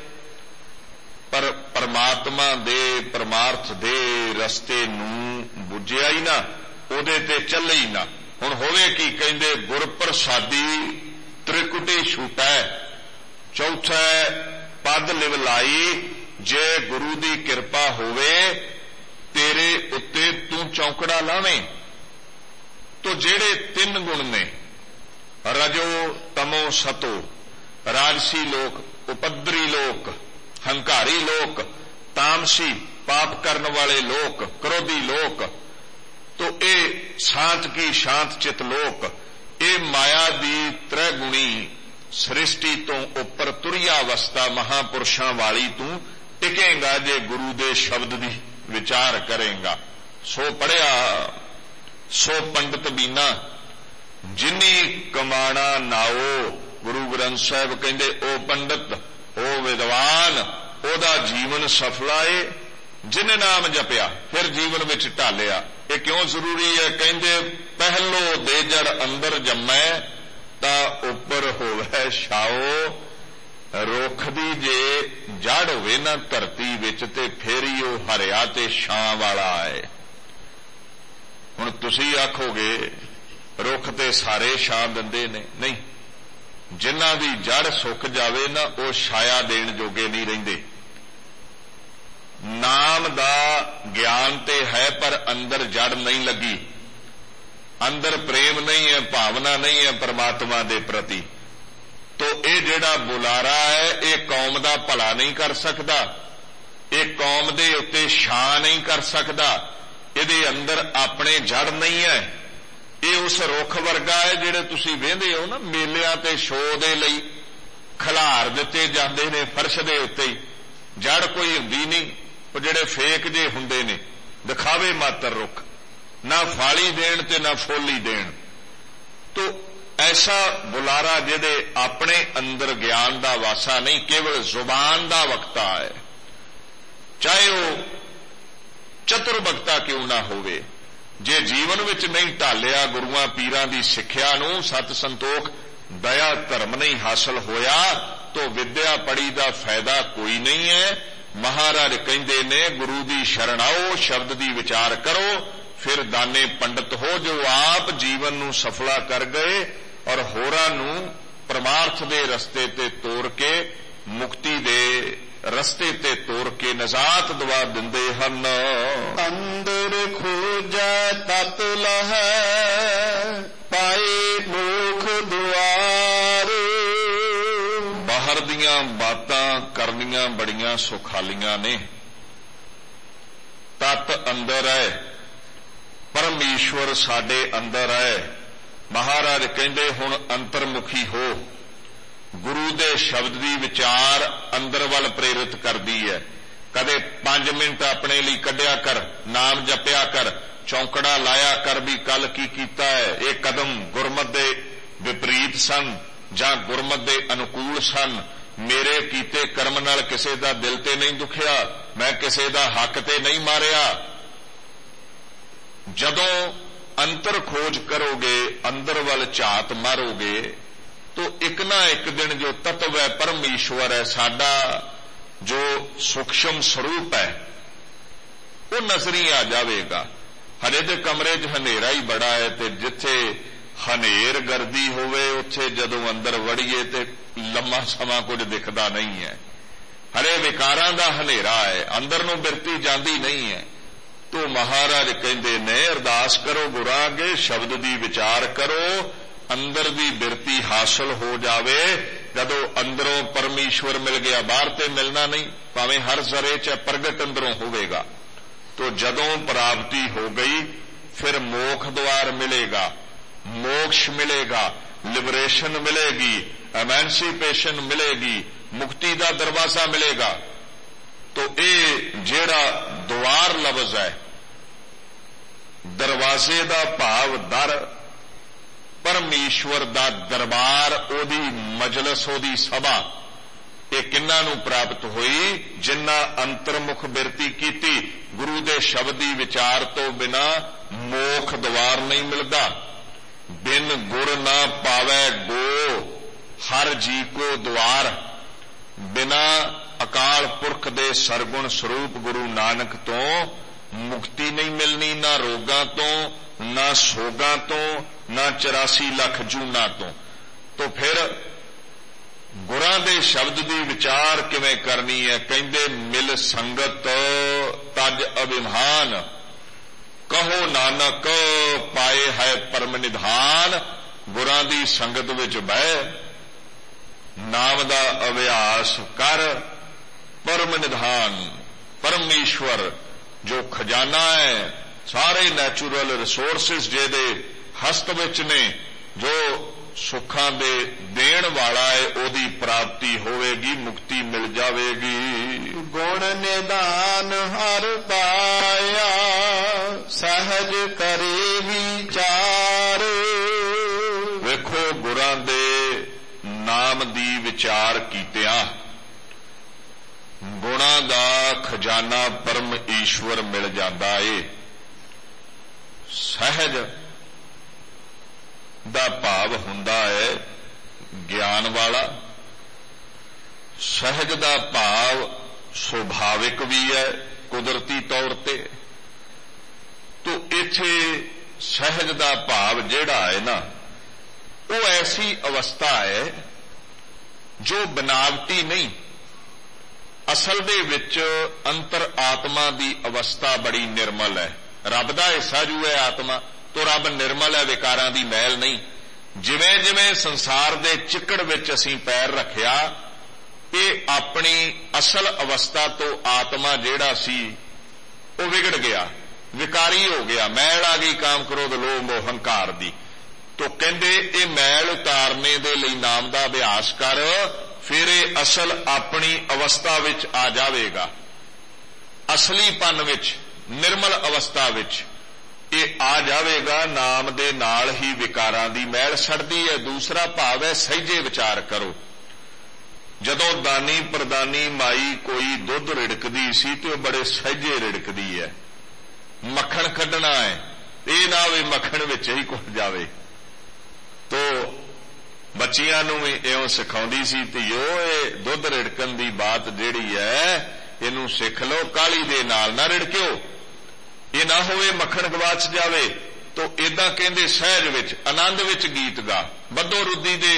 ਪਰ ਪਰਮਾਤਮਾ ਦੇ ਪਰਮਾਰਥ ਦੇ ਰਸਤੇ ਨੂੰ ਬੁੱਝਿਆ ਹੀ ਨਾ, ਉਹਦੇ ਤੇ ਚੱਲੇ ਹੀ ਨਾ। ਹੁਣ ਹੋਵੇ ਕੀ ਕਹਿੰਦੇ, ਗੁਰ ਪ੍ਰਸਾਦੀ ਤ੍ਰਿਕੁਟੀ ਛੂਟੈ, ਚੌਥਾ ਪਦ ਲਿਵ ਲਾਈ, ਜੇ ਗੁਰੂ ਦੀ ਕਿਰਪਾ ਹੋਵੇ ਤੇਰੇ ਉੱਤੇ ਤੂੰ ਚੌਂਕੜਾ ਲਾਵੇਂ। ਤੋ ਜਿਹੜੇ ਤਿੰਨ ਗੁਣ ਨੇ, ਰਜੋ ਤਮੋ ਸਤੋ, ਰਾਜਸੀ ਲੋਕ, ਉਪਦਰੀ ਲੋਕ, ਹੰਕਾਰੀ ਲੋਕ, ਤਾਮਸੀ ਪਾਪ ਕਰਨ ਵਾਲੇ ਲੋਕ, ਕ੍ਰੋਧੀ ਲੋਕ, ਤੋ ਇਹ ਸ਼ਾਂਤ ਕੀ ਸ਼ਾਂਤ ਚਿਤ ਲੋਕ, ਇਹ ਮਾਇਆ ਦੀ ਤ੍ਰੈਗੁਣੀ ਸ੍ਰਿਸ਼ਟੀ ਤੋਂ ਉੱਪਰ ਤੁਰਿਆ ਅਵਸਥਾ ਮਹਾਪੁਰਸ਼ਾਂ ਵਾਲੀ ਤੂੰ ਟਿਕੇਗਾ ਜੇ ਗੁਰੂ ਦੇ ਸ਼ਬਦ ਦੀ ਵਿਚਾਰ ਕਰੇਗਾ। ਸੋ ਪੜਿਆ ਸੋ ਪੰਡਤ ਬੀਨਾ, ਜਿਨੀ ਕਮਾਣਾ ਨਾਓ। ਗੁਰੂ ਗ੍ਰੰਥ ਸਾਹਿਬ ਕਹਿੰਦੇ ਉਹ ਪੰਡਤ, ਉਹ ਵਿਦਵਾਨ, ਉਹਦਾ ਜੀਵਨ ਸਫਲਾ ਏ ਜਿਨੇ ਨਾਮ ਜਪਿਆ ਫਿਰ ਜੀਵਨ ਵਿੱਚ ਢਾਲਿਆ। ਇਹ ਕਿਉਂ ਜ਼ਰੂਰੀ ਹੈ? ਕਹਿੰਦੇ ਪਹਿਲੋ ਦੇ ਜੜ ਅੰਦਰ ਜੰਮੈ ਤਾਂ ਉੱਪਰ ਹੋਵੇ ਛਾਓ। ਰੁੱਖ ਦੀ ਜੇ ਜੜ ਹੋਵੇ ਨਾ ਧਰਤੀ ਵਿੱਚ ਤੇ ਫੇਰ ਹੀ ਉਹ ਹਰਿਆ ਤੇ ਛਾਂ ਵਾਲਾ ਹੈ। ਹੁਣ ਤੁਸੀਂ ਆਖੋਗੇ ਰੁੱਖ ਤੇ ਸਾਰੇ ਛਾਂ ਦਿੰਦੇ ਨੇ, ਨਹੀਂ, ਜਿਨ੍ਹਾਂ ਦੀ ਜੜ ਸੁੱਕ ਜਾਵੇ ਨਾ ਉਹ ਛਾਇਆ ਦੇਣ ਜੋਗੇ ਨਹੀਂ ਰਹਿੰਦੇ। ਨਾਮ ਦਾ ਗਿਆਨ ਤੇ ਹੈ ਪਰ ਅੰਦਰ ਜੜ ਨਹੀਂ ਲੱਗੀ, ਅੰਦਰ ਪ੍ਰੇਮ ਨਹੀਂ ਹੈ, ਭਾਵਨਾ ਨਹੀਂ ਹੈ ਪਰਮਾਤਮਾ ਦੇ ਪ੍ਰਤੀ, ਤੋ ਇਹ ਜਿਹੜਾ ਬੁਲਾਰਾ ਹੈ ਇਹ ਕੌਮ ਦਾ ਭਲਾ ਨਹੀਂ ਕਰ ਸਕਦਾ, ਇਹ ਕੌਮ ਦੇ ਉੱਤੇ ਛਾਂ ਨਹੀਂ ਕਰ ਸਕਦਾ, ਇਹਦੇ ਅੰਦਰ ਆਪਣੇ ਜੜ ਨਹੀਂ ਹੈ। ਇਹ ਉਸ ਰੁੱਖ ਵਰਗਾ ਹੈ ਜਿਹੜੇ ਤੁਸੀਂ ਵੇਖਦੇ ਹੋ ਨਾ ਮੇਲਿਆਂ ਤੇ ਸ਼ੋਅ ਦੇ ਲਈ ਖਿਲਾਰ ਦਿੱਤੇ ਜਾਂਦੇ ਨੇ ਫਰਸ਼ ਦੇ ਉੱਤੇ ਹੀ, ਜੜ ਕੋਈ ਹੁੰਦੀ ਨਹੀਂ, ਉਹ ਜਿਹੜੇ ਫੇਕ ਜੇ ਹੁੰਦੇ ਨੇ, ਦਿਖਾਵੇ ਮਾਤਰ ਰੁੱਖ, ਨਾ ਫਾਲੀ ਦੇਣ ਤੇ ਨਾ ਫੋਲੀ ਦੇਣ। ਤੋ ਐਸਾ ਬੁਲਾਰਾ ਜਿਹਦੇ ਆਪਣੇ ਅੰਦਰ ਗਿਆਨ ਦਾ ਵਾਸਾ ਨਹੀਂ, ਕੇਵਲ ਜ਼ੁਬਾਨ ਦਾ ਵਕਤਾ ਹੈ, ਚਾਹੇ ਉਹ ਚਤੁਰ ਬਖਤਾ ਕਿਉਂ ਨਾ ਹੋਵੇ, ਜੇ ਜੀਵਨ ਵਿੱਚ ਨਹੀਂ ਢਾਲਿਆ ਗੁਰੂਆਂ ਪੀਰਾਂ ਦੀ ਸਿੱਖਿਆ ਨੂੰ, ਸਤ ਸੰਤੋਖ ਦਇਆ ਧਰਮ ਨਹੀਂ ਹਾਸਲ ਹੋਇਆ, ਤੋ ਵਿਦਿਆ ਪੜੀ ਦਾ ਫਾਇਦਾ ਕੋਈ ਨਹੀਂ ਹੈ। ਮਹਾਰਾਜ ਕਹਿੰਦੇ ਨੇ ਗੁਰੂ ਦੀ ਸ਼ਰਨ ਆਓ, ਸ਼ਬਦ ਦੀ ਵਿਚਾਰ ਕਰੋ, ਫਿਰ ਦਾਨੇ ਪੰਡਤ ਹੋ ਜੋ ਆਪ ਜੀਵਨ ਨੂੰ ਸਫਲਾ ਕਰ ਗਏ ਔਰ ਹੋਰਾਂ ਨੂੰ ਪਰਮਾਰਥ ਦੇ ਰਸਤੇ ਤੇ ਤੋਰ ਕੇ, ਮੁਕਤੀ ਦੇ ਰਸਤੇ ਤੇ ਤੋਰ ਕੇ ਨਜ਼ਾਤ ਦਵਾ ਦਿੰਦੇ ਹਨ। ਅੰਦਰ ਖੋਜੈ ਤਤ ਲਹੈ ਪਾਏ ਮੋਖ ਦੁਆਰ। ਬਾਹਰ ਦੀਆਂ ਬਾਤਾਂ ਕਰਨੀਆਂ ਬੜੀਆਂ ਸੁਖਾਲੀਆਂ ਨੇ, ਤਤ ਅੰਦਰ ਹੈ, ਪਰਮੇਸ਼ਵਰ ਸਾਡੇ ਅੰਦਰ ਹੈ। ਮਹਾਰਾਜ ਕਹਿੰਦੇ ਹੁਣ ਅੰਤਰਮੁਖੀ ਹੋ, ਗੁਰੂ ਦੇ ਸ਼ਬਦ ਦੀ ਵਿਚਾਰ ਅੰਦਰ ਵੱਲ ਪ੍ਰੇਰਿਤ ਕਰਦੀ ਹੈ। ਕਦੇ ਪੰਜ ਮਿੰਟ ਆਪਣੇ ਲਈ ਕੱਢਿਆ ਕਰ, ਨਾਮ ਜਪਿਆ ਕਰ, ਚੌਂਕੜਾ ਲਾਇਆ ਕਰ ਵੀ ਕੱਲ ਕੀ ਕੀਤਾ ਹੈ, ਇਹ ਕਦਮ ਗੁਰਮਤ ਦੇ ਵਿਪਰੀਤ ਸਨ ਜਾਂ ਗੁਰਮਤ ਦੇ ਅਨੁਕੂਲ ਸਨ, ਮੇਰੇ ਕੀਤੇ ਕਰਮ ਨਾਲ ਕਿਸੇ ਦਾ ਦਿਲ ਤੇ ਨਹੀਂ ਦੁਖਿਆ, ਮੈਂ ਕਿਸੇ ਦਾ ਹੱਕ ਤੇ ਨਹੀਂ ਮਾਰਿਆ। ਜਦੋਂ ਅੰਤਰ ਖੋਜ ਕਰੋਗੇ, ਅੰਦਰ ਵੱਲ ਝਾਤ ਮਾਰੋਗੇ, तो एक ना एक दिन जो तत्व है परमेश्वर है, साडा जो सूक्ष्म स्वरूप है, वो नजरी आ जाएगा। हजे तो कमरे च हनेरा ही बड़ा है, ते जिथे हनेर गर्दी होवे उत्थे जदों अंदर वड़ीए ते लम्मा समा कुछ दिखदा नहीं है। हरे विकारां दा हनेरा है, अंदर नूं बिरती जांदी नहीं है। तो महाराज कहंदे ने अरदास करो गुरां अगे, शब्द दी विचार करो, अंदर दी बिरती हासिल हो जावे। जदों अंदरों परमेश्वर मिल गया, बाहर ते मिलना नहीं, भावें हर जरे च प्रगट अंदरों होवेगा। तो जदों प्राप्ति हो गई फिर मोक्ष द्वार मिलेगा, मोक्ष मिलेगा, लिबरेशन मिलेगी, एमेंसिपेशन मिलेगी, मुक्ति का दरवाजा मिलेगा। तो ये जेड़ा द्वार लफ्ज है, दरवाजे का भाव दर, परमेश्वर दा दरबार, ओदी मजलस, ओदी सभा, ये किन्ना नूं प्राप्त हुई? जिन्ना अंतर्मुख बिरती कीती। गुरु दे शब्द दी विचार तो बिना मोख द्वार नहीं मिलता। बिन गुर ना पावै गो, हर जी को द्वार। बिना अकाल पुरख दे सरगुण स्वरूप गुरु नानक तो मुक्ति नहीं मिलनी, ना रोगां तो, ना सोगां तो, ना चौरासी लख जूना तो। तो फिर गुरां दे शब्द दी विचार किवें करनी है? कहंदे मिल संगत तज अभिमान, कहो नानक पाए है परम निधान। गुरां दी संगत विच बह, नाम दा अभ्यास कर, परम निधान परमेश्वर जो खजाना है, सारे नैचुरल रिसोर्सिस जेदे हस्त विच ने, जो सुखां दे देण वाला है, ओदी प्राप्ति होवेगी, मुक्ति मिल जावेगी। गुण निदान हर पाया, सहज करे विचार। वेखो गुरां दे नाम दी विचार कीतिया गुणां दा खजाना परम ईश्वर मिल जांदा है। सहज दा भाव हुंदा है ज्ञान वाला, सहज दा भाव सुभाविक भी है कुदरती तौर ते। तो इत्थे सहज दा भाव जिहड़ा है ना, वो ऐसी अवस्था है जो बनावटी नहीं, असल दे विच अंतर आत्मा दी अवस्था बड़ी निर्मल है। रब दा हिस्सा जो है आत्मा, तो रब निर्मल है, विकारां दी मैल नहीं। जिवें जिवें संसार दे चिकड़ विच असीं पैर रखिया, ये अपनी असल अवस्था तो आत्मा जिहड़ा सी वो विगड़ गया, विकारी हो गया, मैल आ गई काम क्रोध लोभ मोह हंकार दी। तो कहंदे ये मैल उतारने दे लई नाम दा अभ्यास कर, फिर ये असल अपनी अवस्था विच आ जावेगा, असलीपन विच, निर्मल अवस्था विच ये आ जावेगा। नाम दे नाल ही विकारां दी मैल सड़दी है। दूसरा भाव है सहजे विचार करो। जदों दानी प्रदानी माई कोई दुध रिड़कदी सी तो बड़े सहजे रिड़कदी है। मक्खण कढ़ना है, ये ना वे मक्खण विच ही घुल जावे। तो बच्चियां नूं भी इउं सिखाउंदी सी, धीओ ये दुध रिड़कण दी बात जिहड़ी है इहनूं सिख लो, काली दे नाल ना रिड़किओ, ये ना होवे मक्खण गवाच जावे। तो इदां कहंदे सहज विच आनंद विच गीत गा, बद्धो रुद्दी दे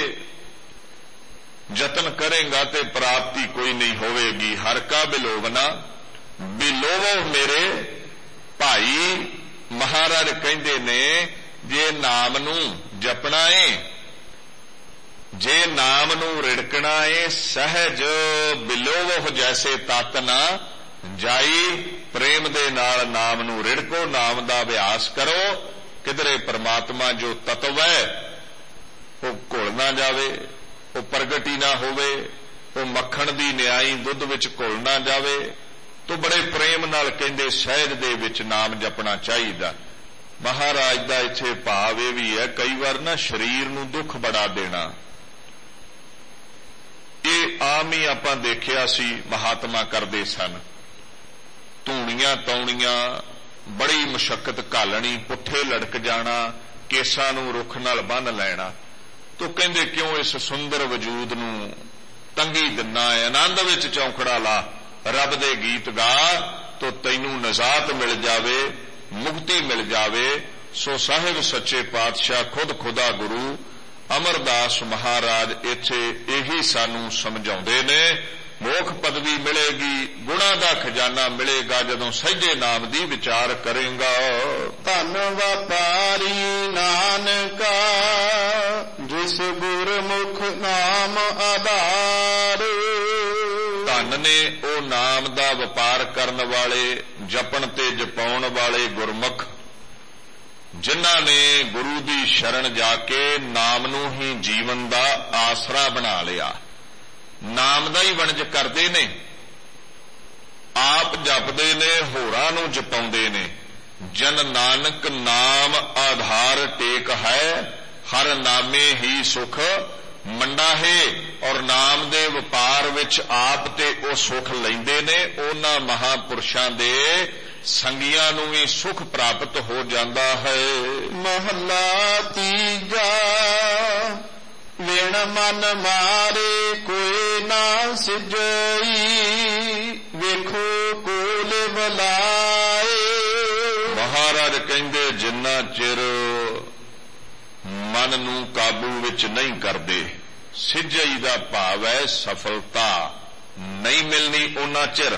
जतन करेगा ते प्राप्ति कोई नहीं होवेगी। हर का बिलोवना बिलोवो मेरे भाई। महाराज कहंदे ने जे नाम नूं जपना है, जे नाम नूं रिड़कना है, सहज बिलोवो जैसे तत ना जाई। प्रेम दे नाल नाम नूं रिड़को, नाम दा अभ्यास करो, किधरे परमात्मा जो तत्व है वो घुल ना जावे, वो प्रगट ही ना होवे, वो मक्खण दी न्याई दुध विच घुल ना जावे। तो बड़े प्रेम नाल कहंदे सहज दे विच नाम जपना चाहिदा। महाराज दा इत्थे भाव ये भी है, कई बार ना शरीर नूं दुख बड़ा देना, ये आम ही आपां देखिया सी महात्मा करदे सन। धूणियां तौणियां ਬੜੀ ਮੁਸ਼ੱਕਤ ਘਾਲਣੀ, ਪੁੱਠੇ ਲੜਕ ਜਾਣਾ, ਕੇਸਾਂ ਨੂੰ ਰੁੱਖ ਨਾਲ ਬੰਨ੍ਹ ਲੈਣਾ। ਤੋ ਕਹਿੰਦੇ ਕਿਉਂ ਇਸ ਸੁੰਦਰ ਵਜੂਦ ਨੂੰ ਤੰਗੀ ਦਿੰਨਾ ਹੈ, ਆਨੰਦ ਵਿੱਚ ਚੌਂਕੜਾ ਲਾ, ਰੱਬ ਦੇ ਗੀਤ ਗਾ, ਤੋ ਤੈਨੂੰ ਨਜ਼ਾਤ ਮਿਲ ਜਾਵੇ, ਮੁਕਤੀ ਮਿਲ ਜਾਵੇ। ਸੋ ਸਾਹਿਬ ਸੱਚੇ ਪਾਤਸ਼ਾਹ ਖੁਦ ਖੁਦਾ ਗੁਰੂ ਅਮਰਦਾਸ ਮਹਾਰਾਜ ਇੱਥੇ ਇਹੀ ਸਾਨੂੰ ਸਮਝਾਉਂਦੇ ਨੇ। ਮੋਖ ਪਦਵੀ ਮਿਲੇਗੀ, ਗੁਣਾ ਦਾ ਖਜ਼ਾਨਾ ਮਿਲੇਗਾ ਜਦੋਂ ਸਹਿਜੇ ਨਾਮ ਦੀ ਵਿਚਾਰ ਕਰੇਗਾ। ਧਨ ਵਪਾਰੀ ਨਾਨਕਾ ਜਿਸ ਗੁਰਮੁਖ ਨਾਮ ਆਧਾਰ। ਧਨ ਨੇ ਉਹ ਨਾਮ ਦਾ ਵਪਾਰ ਕਰਨ ਵਾਲੇ, ਜਪਣ ਤੇ ਜਪਾਉਣ ਵਾਲੇ ਗੁਰਮੁਖ, ਜਿਨ੍ਹਾਂ ਨੇ ਗੁਰੂ ਦੀ ਸ਼ਰਨ ਜਾ ਕੇ ਨਾਮ ਨੂੰ ਹੀ ਜੀਵਨ ਦਾ ਆਸਰਾ ਬਣਾ ਲਿਆ, ਨਾਮ ਦਾ ਹੀ ਵਣਜ ਕਰਦੇ ਨੇ, ਆਪ ਜਪਦੇ ਨੇ, ਹੋਰਾਂ ਨੂੰ ਜਪਾਉਂਦੇ ਨੇ। ਜਨ ਨਾਨਕ ਨਾਮ ਆਧਾਰ ਟੇਕ ਹੈ, ਹਰ ਨਾਮੇ ਹੀ ਸੁਖ ਮੰਡਾ ਹੈ। ਔਰ ਨਾਮ ਦੇ ਵਪਾਰ ਵਿੱਚ ਆਪ ਤੇ ਉਹ ਸੁਖ ਲੈਂਦੇ ਨੇ, ਉਹਨਾਂ ਮਹਾਂਪੁਰਸ਼ਾਂ ਦੇ ਸੰਗੀਆਂ ਨੂੰ ਵੀ ਸੁਖ ਪ੍ਰਾਪਤ ਹੋ ਜਾਂਦਾ ਹੈ। ਮਹਲਾ ਤੀਜਾ ਵਿਣ ਮਨ ਮਾਰੇ ਕੋਈ ਨਾ ਸਿਜਈ, ਵੇਖੋ ਕੋਲ ਬੁਲਾਏ। ਮਹਾਰਾਜ ਕਹਿੰਦੇ ਜਿੰਨਾ ਚਿਰ ਮਨ ਨੂੰ ਕਾਬੂ ਵਿੱਚ ਨਹੀਂ ਕਰਦੇ, ਸਿਜਈ ਦਾ ਭਾਵ ਹੈ ਸਫਲਤਾ ਨਹੀਂ ਮਿਲਣੀ, ਉਹਨਾਂ ਚਿਰ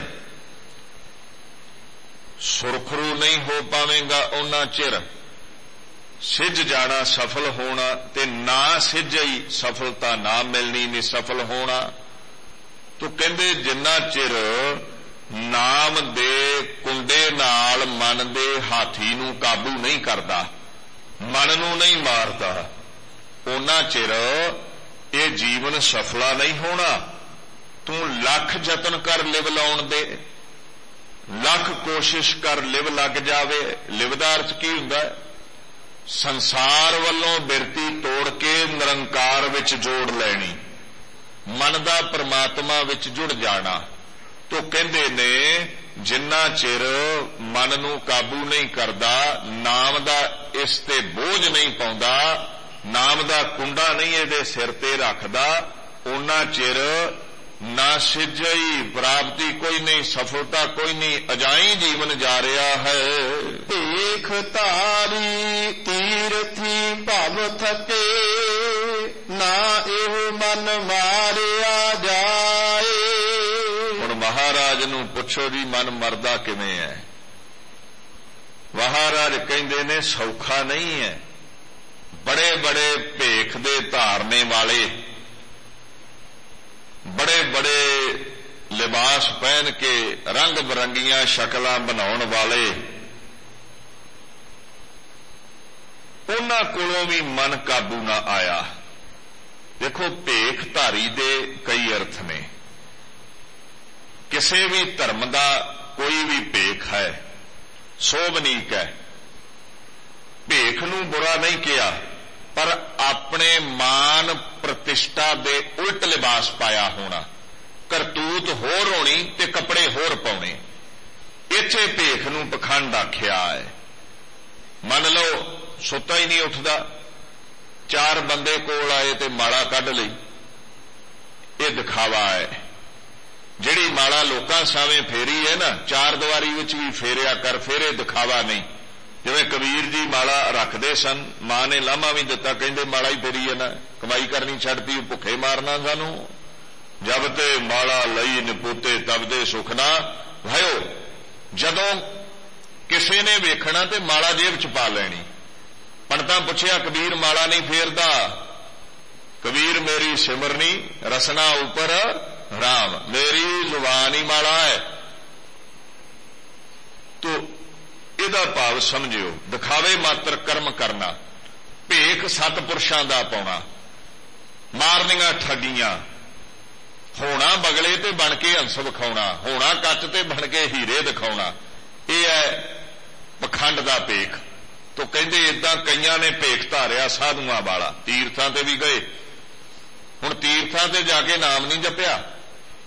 ਸੁਰਖਰੂ ਨਹੀਂ ਹੋ ਪਾਵੇਂਗਾ, ਉਹਨਾਂ ਚਿਰ ਸਿੱਝ ਜਾਣਾ, ਸਫਲ ਹੋਣਾ, ਤੇ ਨਾ ਸਿੱਝਈ ਸਫਲਤਾ ਨਾ ਮਿਲਣੀ, ਨਹੀਂ ਸਫਲ ਹੋਣਾ। ਤੋ ਕਹਿੰਦੇ ਜਿੰਨਾ ਚਿਰ ਨਾਮ ਦੇ ਕੁੰਡੇ ਨਾਲ ਮਨ ਦੇ ਹਾਥੀ ਨੂੰ ਕਾਬੂ ਨਹੀਂ ਕਰਦਾ, ਮਨ ਨੂੰ ਨਹੀਂ ਮਾਰਦਾ, ਉਹਨਾਂ ਚਿਰ ਇਹ ਜੀਵਨ ਸਫਲਾ ਨਹੀਂ ਹੋਣਾ। ਤੂੰ ਲੱਖ ਯਤਨ ਕਰ ਲਿਵ ਲਾਉਣ ਦੇ, ਲੱਖ ਕੋਸ਼ਿਸ਼ ਕਰ ਲਿਵ ਲੱਗ ਜਾਵੇ। ਲਿਵ ਦਾ ਅਰਥ ਕੀ ਹੁੰਦਾ ਹੈ? ਸੰਸਾਰ ਵੱਲੋਂ ਬਿਰਤੀ ਤੋੜ ਕੇ ਨਿਰੰਕਾਰ ਵਿੱਚ ਜੋੜ ਲੈਣੀ, ਮਨ ਦਾ ਪਰਮਾਤਮਾ ਵਿੱਚ ਜੁੜ ਜਾਣਾ। ਤੋ ਕਹਿੰਦੇ ਨੇ ਜਿੰਨਾ ਚਿਰ ਮਨ ਨੂੰ ਕਾਬੂ ਨਹੀਂ ਕਰਦਾ, ਨਾਮ ਦਾ ਇਸ ਤੇ ਬੋਝ ਨਹੀਂ ਪਾਉਂਦਾ, ਨਾਮ ਦਾ ਕੁੰਡਾ ਨਹੀਂ ਇਹਦੇ ਸਿਰ ਤੇ ਰੱਖਦਾ, ਉਹਨਾਂ ਚਿਰ ਨਾ ਸਿੱਝਈ ਪ੍ਰਾਪਤੀ ਕੋਈ ਨਹੀਂ, ਸਫਲਤਾ ਕੋਈ ਨਹੀਂ, ਅਜਾਈ ਜੀਵਨ ਜਾ ਰਿਹਾ ਹੈ। ਭੇਖ ਧਾਰੀ ਤੀਰਥੀ ਭਵ ਥਕੇ, ਨਾ ਇਹੋ ਮਨ ਮਾਰਿਆ ਜਾਏ। ਹੁਣ ਮਹਾਰਾਜ ਨੂੰ ਪੁੱਛੋ ਜੀ ਮਨ ਮਰਦਾ ਕਿਵੇਂ ਹੈ? ਮਹਾਰਾਜ ਕਹਿੰਦੇ ਨੇ ਸੌਖਾ ਨਹੀਂ ਹੈ। ਬੜੇ ਬੜੇ ਭੇਖ ਦੇ ਧਾਰਨੇ ਵਾਲੇ, ਬੜੇ ਬੜੇ ਲਿਬਾਸ ਪਹਿਨ ਕੇ ਰੰਗ ਬਰੰਗੀਆਂ ਸ਼ਕਲਾਂ ਬਣਾਉਣ ਵਾਲੇ, ਉਹਨਾਂ ਕੋਲੋਂ ਵੀ ਮਨ ਕਾਬੂ ਨਾ ਆਇਆ। ਦੇਖੋ ਭੇਖ ਧਾਰੀ ਦੇ ਕਈ ਅਰਥ ਨੇ। ਕਿਸੇ ਵੀ ਧਰਮ ਦਾ ਕੋਈ ਵੀ ਭੇਖ ਹੈ, ਸੋਭਨੀਕ ਹੈ। ਭੇਖ ਨੂੰ ਬੁਰਾ ਨਹੀਂ ਕਿਹਾ, ਪਰ ਆਪਣੇ ਮਾਨ ਪ੍ਰਤਿਸ਼ਠਾ ਦੇ ਉਲਟ ਲਿਬਾਸ ਪਾਇਆ ਹੋਣਾ, ਕਰਤੂਤ ਹੋਰ ਹੋਣੀ ਤੇ ਕੱਪੜੇ ਹੋਰ ਪਾਉਣੇ, ਇੱਥੇ ਭੇਖ ਨੂੰ ਪਖੰਡ ਆਖਿਆ ਹੈ। ਮੰਨ ਲਓ ਸੁੱਤਾ ਹੀ ਨਹੀਂ ਉੱਠਦਾ, ਚਾਰ ਬੰਦੇ ਕੋਲ ਆਏ ਤੇ ਮਾਲਾ ਕੱਢ ਲਈ, ਇਹ ਦਿਖਾਵਾ ਹੈ। ਜਿਹੜੀ ਮਾਲਾ ਲੋਕਾਂ ਸਾਹਮਣੇ ਫੇਰੀ ਹੈ ਨਾ, ਚਾਰ ਦੀਵਾਰੀ ਵਿੱਚ ਵੀ ਫੇਰਿਆ ਕਰ, ਫੇਰੇ ਦਿਖਾਵਾ ਨਹੀਂ। ਜਿਵੇਂ ਕਬੀਰ ਜੀ ਮਾਲਾ ਰੱਖਦੇ ਸਨ, ਮਾਂ ਨੇ ਲਾਮਾ ਵੀ ਦਿੱਤਾ, ਕਹਿੰਦੇ ਮਾਲਾ ਹੀ ਫੇਰੀ ਹੈ ਨਾ, ਕਮਾਈ ਕਰਨੀ ਛੱਡਤੀ, ਭੁੱਖੇ ਮਾਰਨਾ ਸਾਨੂੰ। ਜਬ ਤੇ ਮਾਲਾ ਲਈ ਨਿਪੂਤੇ ਤਬ ਦੇ ਸੁਖ ਨਾ ਭਇਓ। ਜਦੋਂ ਕਿਸੇ ਨੇ ਵੇਖਣਾ ਤੇ ਮਾਲਾ ਜੇਬ ਚ ਪਾ ਲੈਣੀ। ਪੰਡਤਾਂ ਪੁੱਛਿਆ ਕਬੀਰ ਮਾਲਾ ਨਹੀਂ ਫੇਰਦਾ, ਕਬੀਰ ਮੇਰੀ ਸਿਮਰਨੀ ਰਸਨਾ ਉੱਪਰ ਰਾਮ, ਮੇਰੀ ਜ਼ੁਬਾਨ ਹੀ ਮਾਲਾ ਹੈ। ਤੋ ਇਹਦਾ ਭਾਵ ਸਮਝਿਓ, ਦਿਖਾਵੇ ਮਾਤਰ ਕਰਮ ਕਰਨਾ, ਭੇਖ ਸਤਪੁਰਸ਼ਾਂ ਦਾ ਪਾਉਣਾ, ਮਾਰਨੀਆਂ ਠੱਗੀਆਂ, ਹੋਣਾ ਬਗਲੇ ਤੇ ਬਣ ਕੇ ਹੰਸ ਵਿਖਾਉਣਾ, ਹੋਣਾ ਕੱਚ ਤੇ ਬਣ ਕੇ ਹੀਰੇ ਦਿਖਾਉਣਾ, ਇਹ ਹੈ ਪਖੰਡ ਦਾ ਭੇਖ। ਤੋ ਕਹਿੰਦੇ ਏਦਾਂ ਕਈਆਂ ਨੇ ਭੇਖ ਧਾਰਿਆ ਸਾਧੂਆਂ ਵਾਲਾ, ਤੀਰਥਾਂ ਤੇ ਵੀ ਗਏ। ਹੁਣ ਤੀਰਥਾਂ ਤੇ ਜਾ ਕੇ ਨਾਮ ਨਹੀਂ ਜਪਿਆ,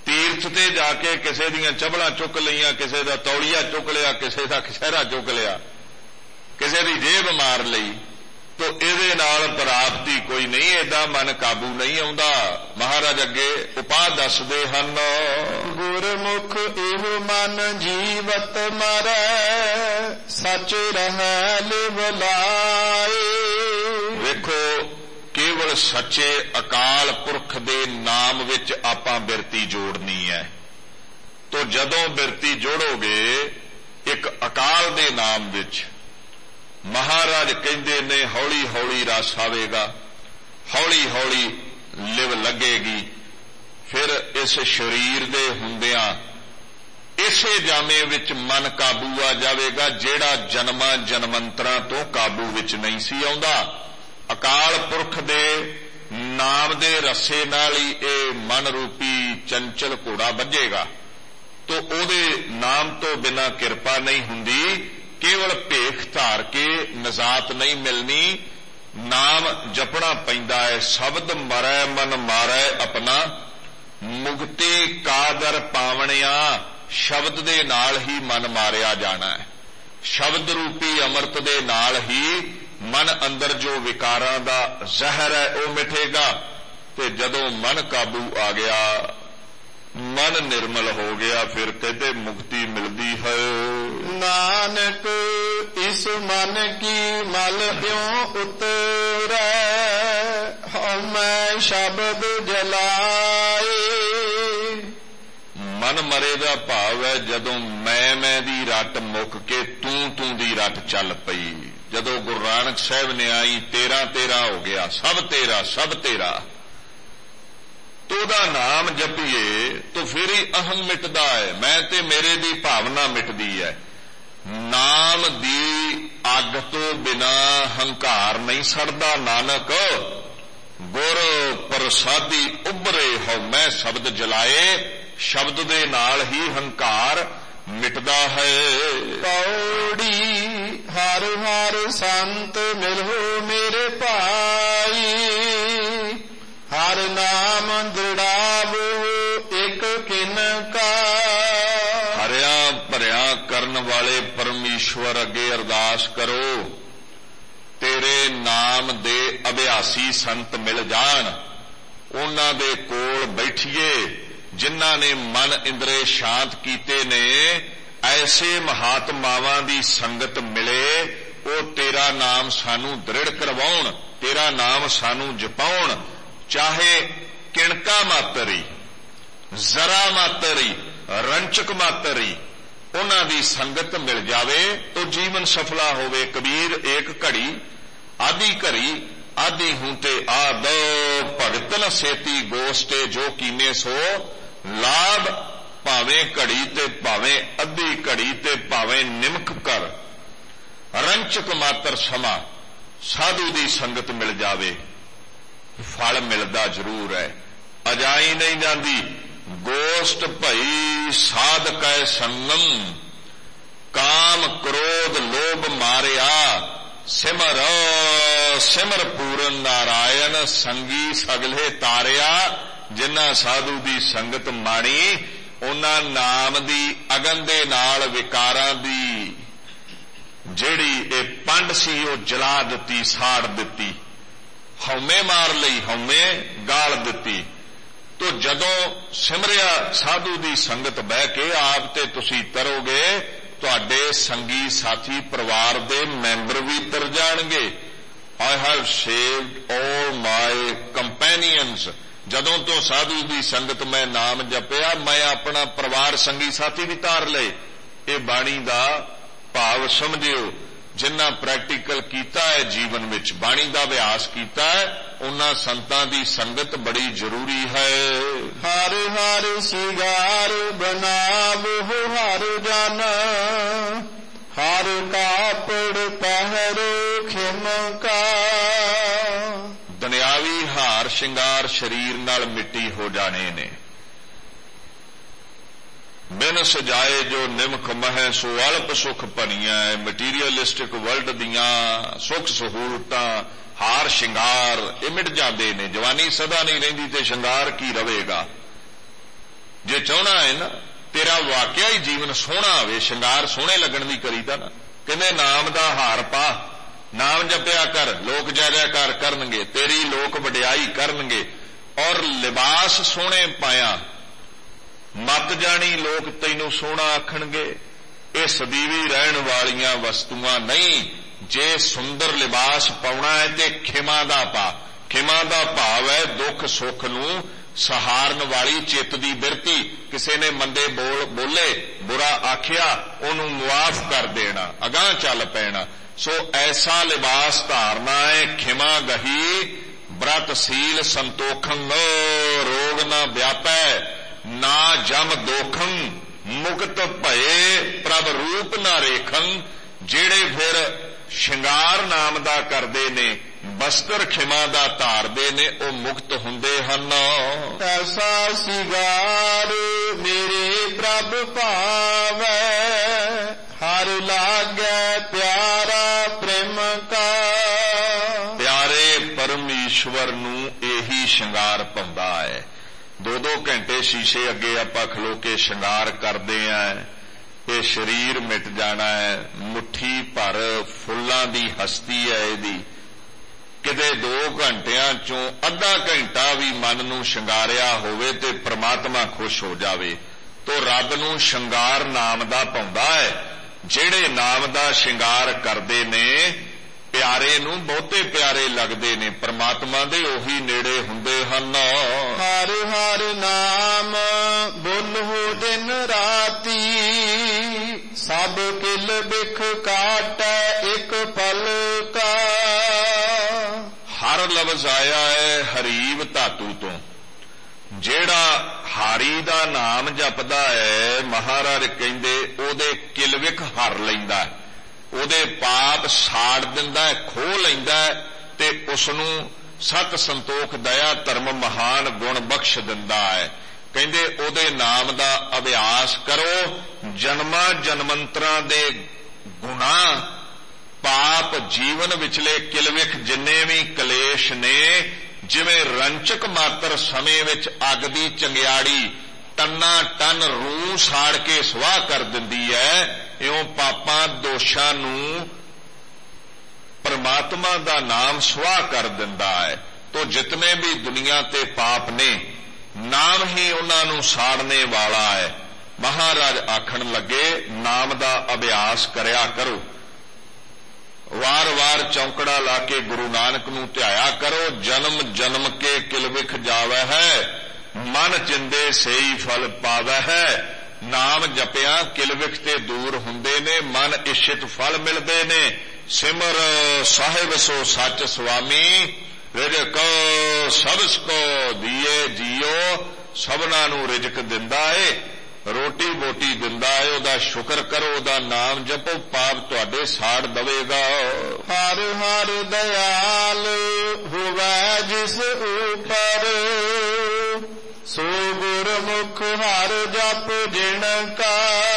ਤੀਰਥ ਤੇ ਜਾ ਕੇ ਕਿਸੇ ਦੀਆਂ ਚਪਲਾਂ ਚੁੱਕ ਲਈਆਂ, ਕਿਸੇ ਦਾ ਤੌਲੀਆ ਚੁੱਕ ਲਿਆ, ਕਿਸੇ ਦਾ ਕਛਹਿਰਾ ਚੁੱਕ ਲਿਆ, ਕਿਸੇ ਦੀ ਜੇਬ ਮਾਰ ਲਈ, ਤੋ ਇਹਦੇ ਨਾਲ ਪ੍ਰਾਪਤੀ ਕੋਈ ਨਹੀਂ, ਏਦਾਂ ਮਨ ਕਾਬੂ ਨਹੀਂ ਆਉਂਦਾ। ਮਹਾਰਾਜ ਅੱਗੇ ਉਪਾਅ ਦੱਸਦੇ ਹਨ, ਗੁਰਮੁਖ ਇਹੋ ਮਨ ਜੀਵਤ ਮਰੈ, ਸੱਚ ਰਹਿ ਲਿਵ ਲਾਏ। ਵੇਖੋ, ਕੇਵਲ ਸੱਚੇ ਅਕਾਲ ਪੁਰਖ ਦੇ ਨਾਮ ਵਿੱਚ ਆਪਾਂ ਬਿਰਤੀ ਜੋੜਨੀ ਹੈ। ਤੋ ਜਦੋਂ ਬਿਰਤੀ ਜੋੜੋਗੇ ਇੱਕ ਅਕਾਲ ਦੇ ਨਾਮ ਵਿੱਚ, ਮਹਾਰਾਜ ਕਹਿੰਦੇ ਨੇ ਹੌਲੀ ਹੌਲੀ ਰਸ ਆਵੇਗਾ, ਹੌਲੀ ਹੌਲੀ ਲਿਵ ਲੱਗੇਗੀ। ਫਿਰ ਇਸ ਸਰੀਰ ਦੇ ਹੁੰਦਿਆਂ ਇਸੇ ਜਾਮੇ ਵਿੱਚ ਮਨ ਕਾਬੂ ਆ ਜਾਵੇਗਾ, ਜਿਹੜਾ ਜਨਮਾਂ ਜਨਮੰਤਰਾਂ ਤੋਂ ਕਾਬੂ ਵਿੱਚ ਨਹੀਂ ਸੀ ਆਉਂਦਾ। ਅਕਾਲ ਪੁਰਖ ਦੇ ਨਾਮ ਦੇ ਰਸੇ ਨਾਲ ਹੀ ਇਹ ਮਨ ਰੂਪੀ ਚੰਚਲ ਘੋੜਾ ਵੱਜੇਗਾ। ਤੋ ਉਹਦੇ ਨਾਮ ਤੋਂ ਬਿਨਾ ਕਿਰਪਾ ਨਹੀਂ ਹੁੰਦੀ। ਕੇਵਲ ਭੇਖ ਧਾਰ ਕੇ ਨਜ਼ਾਤ ਨਹੀਂ ਮਿਲਣੀ, ਨਾਮ ਜਪਣਾ ਪੈਂਦਾ ਹੈ। ਸ਼ਬਦ ਮਰੈ ਮਨ ਮਾਰੈ ਆਪਣਾ, ਮੁਕਤੀ ਕਾਦਰ ਪਾਵਣਿਆ। ਸ਼ਬਦ ਦੇ ਨਾਲ ਹੀ ਮਨ ਮਾਰਿਆ ਜਾਣਾ ਹੈ। ਸ਼ਬਦ ਰੂਪੀ ਅੰਮ੍ਰਿਤ ਦੇ ਨਾਲ ਹੀ ਮਨ ਅੰਦਰ ਜੋ ਵਿਕਾਰਾਂ ਦਾ ਜ਼ਹਿਰ ਹੈ ਉਹ ਮਿਟੇਗਾ। ਤੇ ਜਦੋਂ ਮਨ ਕਾਬੂ ਆ ਗਿਆ, ਮਨ ਨਿਰਮਲ ਹੋ ਗਿਆ, ਫਿਰ ਕਹਿੰਦੇ ਮੁਕਤੀ ਮਿਲਦੀ ਹੈ। ਨਾਨਕ ਇਸ ਮਨ ਕੀ ਮਲ ਇਉਂ ਉਤਰੈ, ਹਉਮੈ ਸ਼ਬਦ ਜਲਾਏ। ਮਨ ਮਰੇ ਦਾ ਭਾਵ ਹੈ ਜਦੋਂ ਮੈਂ ਮੈਂ ਦੀ ਰੱਟ ਮੁੱਕ ਕੇ ਤੂੰ ਤੂੰ ਦੀ ਰੱਟ ਚੱਲ ਪਈ। ਜਦੋਂ ਗੁਰੂ ਨਾਨਕ ਸਾਹਿਬ ਨੇ ਆਈ ਤੇਰਾ ਤੇਰਾ ਹੋ ਗਿਆ, ਸਭ ਤੇਰਾ ਸਭ ਤੇਰਾ। ਤੋ ਉਹਦਾ ਨਾਮ ਜਪੀਏ ਤਾਂ ਫਿਰ ਹੀ ਅਹੰ ਮਿਟਦਾ ਹੈ, ਮੈਂ ਤੇ ਮੇਰੇ ਦੀ ਭਾਵਨਾ ਮਿਟਦੀ ਹੈ। ਨਾਮ ਦੀ ਅੱਗ ਤੋਂ ਬਿਨਾ ਹੰਕਾਰ ਨਹੀਂ ਸੜਦਾ। ਨਾਨਕ ਗੁਰ ਪ੍ਰਸਾਦੀ ਉਭਰੇ ਹਉਮੈ ਸ਼ਬਦ ਜਲਾਏ। ਸ਼ਬਦ ਦੇ ਨਾਲ ਹੀ ਹੰਕਾਰ ਮਿਟਦਾ ਹੈ। ਕੌੜੀ ਹਰ ਹਰ ਸੰਤ ਮਿਲੋ ਮੇਰੇ ਭਾਈ, ਹਰ ਨਾਮ ਦ੍ਰਿੜਾਵੋ ਇੱਕ ਕਿਨ ਕਾ। ਹਰਿਆ ਭਰਿਆ ਕਰਨ ਵਾਲੇ ਪਰਮੇਸ਼ਵਰ ਅੱਗੇ ਅਰਦਾਸ ਕਰੋ, ਤੇਰੇ ਨਾਮ ਦੇ ਅਭਿਆਸੀ ਸੰਤ ਮਿਲ ਜਾਣ, ਉਹਨਾਂ ਦੇ ਕੋਲ ਬੈਠੀਏ ਜਿਨ੍ਹਾਂ ਨੇ ਮਨ ਇੰਦਰੇ ਸ਼ਾਂਤ ਕੀਤੇ ਨੇ। ਐਸੇ ਮਹਾਤਮਾਵਾਂ ਦੀ ਸੰਗਤ ਮਿਲੇ, ਉਹ ਤੇਰਾ ਨਾਮ ਸਾਨੂੰ ਦ੍ਰਿੜ ਕਰਵਾਉਣ, ਤੇਰਾ ਨਾਮ ਸਾਨੂੰ ਜਪਾਉਣ। ਚਾਹੇ ਕਿਣਕਾ ਮਾਤਰੀ, ਜ਼ਰਾ ਮਾਤਰੀ, ਰੰਚਕ ਮਾਤਰੀ ਉਹਨਾਂ ਦੀ ਸੰਗਤ ਮਿਲ ਜਾਵੇ ਤਾਂ ਜੀਵਨ ਸਫਲਾ ਹੋਵੇ। ਕਬੀਰ ਏਕ ਘੜੀ ਆਦੀ ਘੜੀ ਆਦੀ ਹੂੰ ਤੇ ਆਦ, ਭਗਤ ਨ ਸੇਤੀ ਗੋਸਟੇ ਜੋ ਕੀਨੇ ਸੋ ਲਾਭ। ਭਾਵੇਂ ਘੜੀ ਤੇ ਭਾਵੇਂ ਅੱਧੀ ਘੜੀ ਤੇ ਭਾਵੇਂ ਨਿਮਕ ਕਰ, ਰੰਚਕ ਮਾਤਰ ਸਮਾਂ ਸਾਧੂ ਦੀ ਸੰਗਤ ਮਿਲ ਜਾਵੇ, ਫਲ ਮਿਲਦਾ ਜ਼ਰੂਰ ਹੈ। ਅਜਾਈ ਨਹੀਂ ਜਾਂਦੀ। ਗੋਸ਼ਟ ਭਈ ਸਾਧ ਕੈ ਸੰਗਮ, ਕਾਮ ਕ੍ਰੋਧ ਲੋਭ ਮਾਰਿਆ। ਸਿਮਰ ਸਿਮਰ ਪੂਰਨ ਨਾਰਾਇਣ, ਸੰਗੀ ਸਗਲੇ ਤਾਰਿਆ। ਜਿਨ੍ਹਾਂ ਸਾਧੂ ਦੀ ਸੰਗਤ ਮਾਣੀ, ਉਹਨਾਂ ਨਾਮ ਦੀ ਅਗਨ ਦੇ ਨਾਲ ਵਿਕਾਰਾਂ ਦੀ ਜਿਹੜੀ ਇਹ ਪੰਡ ਸੀ ਉਹ ਜਲਾ ਦਿੱਤੀ, ਸਾੜ ਦਿੱਤੀ, ਹਉਮੈ ਮਾਰ ਲਈ, ਹਉਮੈ ਗਾਲ ਦਿੱਤੀ। ਤੋ ਜਦੋਂ ਸਿਮਰਿਆ ਸਾਧੂ ਦੀ ਸੰਗਤ ਬਹਿ ਕੇ ਆਪ ਤੇ ਤੁਸੀਂ ਤਰੋਗੇ, ਤੁਹਾਡੇ ਸੰਗੀ ਸਾਥੀ ਪਰਿਵਾਰ ਦੇ ਮੈਂਬਰ ਵੀ ਤਰ ਜਾਣਗੇ। I have saved all my companions। ਜਦੋਂ ਤੋਂ ਸਾਧੂ ਦੀ ਸੰਗਤ ਮੈਂ ਨਾਮ ਜਪਿਆ, ਮੈਂ ਆਪਣਾ ਪਰਿਵਾਰ ਸੰਗੀ ਸਾਥੀ ਵੀ ਤਾਰ ਲਏ। ਇਹ ਬਾਣੀ ਦਾ ਭਾਵ ਸਮਝਿਓ। ਜਿਨ੍ਹਾਂ ਪ੍ਰੈਕਟੀਕਲ ਕੀਤਾ ਹੈ ਜੀਵਨ ਵਿੱਚ, ਬਾਣੀ ਦਾ ਅਭਿਆਸ ਕੀਤਾ ਹੈ, ਉਹਨਾਂ ਸੰਤਾਂ ਦੀ ਸੰਗਤ ਬੜੀ ਜ਼ਰੂਰੀ ਹੈ। ਹਰ ਹਰ ਸਿਗਾਰ ਬਨਾਵੋ ਹਰ ਜਨ, ਹਰ ਕਾਪੜ ਪਹਿਰੋ ਖਿਮ ਕਾ। ਦੁਨਿਆਵੀ ਹਾਰ ਸ਼ਿੰਗਾਰ ਸਰੀਰ ਨਾਲ ਮਿੱਟੀ ਹੋ ਜਾਣੇ ਨੇ। ਬਿਨ ਸਜਾਏ ਜੋ ਨਿਮਖ ਮਹਿ ਸੋ ਅਲਪ ਸੁਖ ਭਣੀਐ। ਮਟੀਰੀਅਲਿਸਟਿਕ ਵਰਲਡ ਦੀਆਂ ਸੁੱਖ ਸਹੂਲਤਾਂ, ਹਾਰ ਸ਼ਿੰਗਾਰ ਇਹ ਮਿਟ ਜਾਂਦੇ ਨੇ। ਜਵਾਨੀ ਸਦਾ ਨਹੀਂ ਰਹਿੰਦੀ ਤੇ ਸ਼ਿੰਗਾਰ ਕੀ ਰਵੇਗਾ। ਜੇ ਚਾਹਣਾ ਹੈ ਨਾ ਤੇਰਾ ਵਾਕਿਆ ਹੀ ਜੀਵਨ ਸੋਹਣਾ ਹੋਵੇ, ਸ਼ਿੰਗਾਰ ਸੋਹਣੇ ਲੱਗਣ ਦੀ ਕਰੀਦਾ ਨਾ। ਕਹਿੰਦੇ ਨਾਮ ਦਾ ਹਾਰ ਪਾ, ਨਾਮ ਜਪਿਆ ਕਰ, ਲੋਕ ਜੈ ਜੈਕਾਰ ਕਰਨਗੇ, ਤੇਰੀ ਲੋਕ ਵਡਿਆਈ ਕਰਨਗੇ। ਔਰ ਲਿਬਾਸ ਸੋਹਣੇ ਪਾਇਆ, ਮਤ ਜਾਣੀ ਲੋਕ ਤੈਨੂੰ ਸੋਹਣਾ ਆਖਣਗੇ। ਇਹ ਸਦੀਵੀ ਰਹਿਣ ਵਾਲੀਆਂ ਵਸਤੂਆਂ ਨਹੀਂ। ਜੇ ਸੁੰਦਰ ਲਿਬਾਸ ਪਾਉਣਾ ਹੈ ਤੇ ਖਿਮਾ ਦਾ ਪਾ। ਖਿਮਾ ਦਾ ਭਾਵ ਹੈ ਦੁੱਖ ਸੁੱਖ ਨੂੰ ਸਹਾਰਨ ਵਾਲੀ ਚਿੱਤ ਦੀ ਬਿਰਤੀ। ਕਿਸੇ ਨੇ ਮੰਦੇ ਬੋਲ ਬੋਲੇ, ਬੁਰਾ ਆਖਿਆ, ਉਹਨੂੰ ਮੁਆਫ ਕਰ ਦੇਣਾ, ਅਗਾਂਹ ਚੱਲ ਪੈਣਾ। ਸੋ ਐਸਾ ਲਿਬਾਸ ਧਾਰਨਾ ਹੈ। ਖਿਮਾ ਗਹੀ ਬ੍ਰਤ ਸੀਲ ਸੰਤੋਖੰ, ਰੋਗ ਨਾ ਵਿਆਪੈ ਨਾ ਜਮ ਦੋਖੰ, ਮੁਕਤ ਭਏ ਪ੍ਰਭ ਰੂਪ ਨਾ ਰੇਖੰ। ਜਿਹੜੇ ਫਿਰ ਸ਼ਿੰਗਾਰ ਨਾਮ ਦਾ ਕਰਦੇ ਨੇ, ਬਸਤਰ ਖਿਮਾ ਦਾ ਧਾਰਦੇ ਨੇ, ਉਹ ਮੁਕਤ ਹੁੰਦੇ ਹਨ। ਐਸਾ ਸਿਗਾਰ ਮੇਰੇ ਪ੍ਰਭ ਭਾਵੈ, ਹਰ ਲਾਗੈ ਪਿਆਰਾ ਪ੍ਰੇਮ ਕਾ। ਪਿਆਰੇ ਪਰਮੇਸ਼ਵਰ ਨੂੰ ਇਹੀ ਸ਼ਿੰਗਾਰ ਪਾਉਂਦਾ ਹੈ। ਦੋ ਦੋ ਘੰਟੇ ਸ਼ੀਸ਼ੇ ਅੱਗੇ ਆਪਾਂ ਖਲੋ ਕੇ ਸ਼ਿੰਗਾਰ ਕਰਦੇ ਆਂ। ਇਹ ਸਰੀਰ ਮਿਟ ਜਾਣਾ ਹੈ, ਮੁੱਠੀ ਭਰ ਫੁੱਲਾਂ ਦੀ ਹਸਤੀ ਹੈ ਇਹਦੀ। ਕਿਤੇ ਦੋ ਘੰਟਿਆਂ ਚੋਂ ਅੱਧਾ ਘੰਟਾ ਵੀ ਮਨ ਨੂੰ ਸ਼ਿੰਗਾਰਿਆ ਹੋਵੇ ਤੇ ਪ੍ਰਮਾਤਮਾ ਖੁਸ਼ ਹੋ ਜਾਵੇ। ਤੋ ਰੱਬ ਨੂੰ ਸ਼ਿੰਗਾਰ ਨਾਮ ਦਾ ਪਾਉਂਦਾ ਹੈ। ਜਿਹੜੇ ਨਾਮ ਦਾ ਸ਼ਿੰਗਾਰ ਕਰਦੇ ਨੇ ਪਿਆਰੇ ਨੂੰ ਬਹੁਤੇ ਪਿਆਰੇ ਲੱਗਦੇ ਨੇ, ਪ੍ਰਮਾਤਮਾ ਦੇ ਉਹੀ ਨੇੜੇ ਹੁੰਦੇ ਹਨ। ਹਰ ਹਰ ਨਾਮ ਬੋਲੋ ਦਿਨ ਰਾਤੀ, ਸਭ ਕਿਲ ਬਿਖ ਕਾਟੈ ਇੱਕ ਪਲ ਕਾ। ਹਰ ਲਫ਼ਜ਼ ਆਇਆ ਹੈ ਹਰੀਵ ਧਾਤੂ ਤੋਂ। ਜਿਹੜਾ ਹਾਰੀ ਦਾ ਨਾਮ ਜਪਦਾ ਹੈ, ਮਹਾਰਾਜ ਕਹਿੰਦੇ ਉਹਦੇ ਕਿਲਵਿਖ ਹਰ ਲੈਂਦਾ, ਉਹਦੇ ਪਾਪ ਸਾੜ ਦਿੰਦਾ, ਖੋਹ ਲੈਂਦਾ ਤੇ ਉਸ ਨੂੰ ਸਤ ਸੰਤੋਖ ਦਇਆ ਧਰਮ ਮਹਾਨ ਗੁਣ ਬਖਸ਼ ਦਿੰਦਾ ਹੈ। ਕਹਿੰਦੇ ਉਹਦੇ ਨਾਮ ਦਾ ਅਭਿਆਸ ਕਰੋ। ਜਨਮਾਂ ਜਨਮੰਤਰਾਂ ਦੇ ਗੁਨਾਹ ਪਾਪ ਜੀਵਨ ਵਿਚਲੇ ਕਿਲਵਿਖ ਜਿੰਨੇ ਵੀ ਕਲੇਸ਼ ਨੇ, ਜਿਵੇਂ ਰੰਚਕ ਮਾਤਰ ਸਮੇਂ ਵਿੱਚ ਅੱਗ ਦੀ ਚੰਗਿਆੜੀ ਟੰਨਾ ਟਨ ਰੂਹ ਸਾੜ ਕੇ ਸਵਾਹ ਕਰ ਦਿੰਦੀ ਹੈ, ਇਉਂ ਪਾਪਾਂ ਦੋਸ਼ਾਂ ਨੂੰ ਪਰਮਾਤਮਾ ਦਾ ਨਾਮ ਸਵਾਹ ਕਰ ਦਿੰਦਾ ਹੈ। ਤੋ ਜਿਤਨੇ ਵੀ ਦੁਨੀਆ ਤੇ ਪਾਪ ਨੇ, ਨਾਮ ਹੀ ਉਹਨਾਂ ਨੂੰ ਸਾੜਨੇ ਵਾਲਾ ਹੈ। ਮਹਾਰਾਜ ਆਖਣ ਲੱਗੇ ਨਾਮ ਦਾ ਅਭਿਆਸ ਕਰਿਆ ਕਰੋ। ਵਾਰ-ਵਾਰ ਚੌਂਕੜਾ ਲਾ ਕੇ ਗੁਰੂ ਨਾਨਕ ਨੂੰ ਧਿਆਇਆ ਕਰੋ। ਜਨਮ ਜਨਮ ਕੇ ਕਿਲਵਿਖ ਜਾਵੈ ਹੈ, ਮਨ ਚਿੰਦੇ ਸਈ ਫਲ ਪਾਵੈ ਹੈ। ਨਾਮ ਜਪਿਆ ਕਿਲਵਿਖ ਤੇ ਦੂਰ ਹੁੰਦੇ ਨੇ, ਮਨ ਇਛਿਤ ਫਲ ਮਿਲਦੇ ਨੇ। ਸਿਮਰ ਸਾਹਿਬ ਸੋ ਸੱਚ ਸੁਆਮੀ, ਰਿਜਕ ਸਭਸ ਕੋ ਦੀਏ ਜੀਓ। ਸਭਨਾਂ ਨੂੰ ਰਿਜਕ ਦਿੰਦਾ ਏ, ਰੋਟੀ ਬੋਟੀ ਦਿੰਦਾ ਏ, ਉਹਦਾ ਸ਼ੁਕਰ ਕਰੋ, ਉਹਦਾ ਨਾਮ ਜਪੋ, ਪਾਪ ਤੁਹਾਡੇ ਸਾੜ ਦਵੇਗਾ। ਹਰ ਹਰ ਦਇਆਲ ਹੋਵੈ ਜਿਸ ਉਪਰ, ਸੋ ਗੁਰਮੁਖ ਹਰ ਜਪ ਜਿਣ ਕਾ।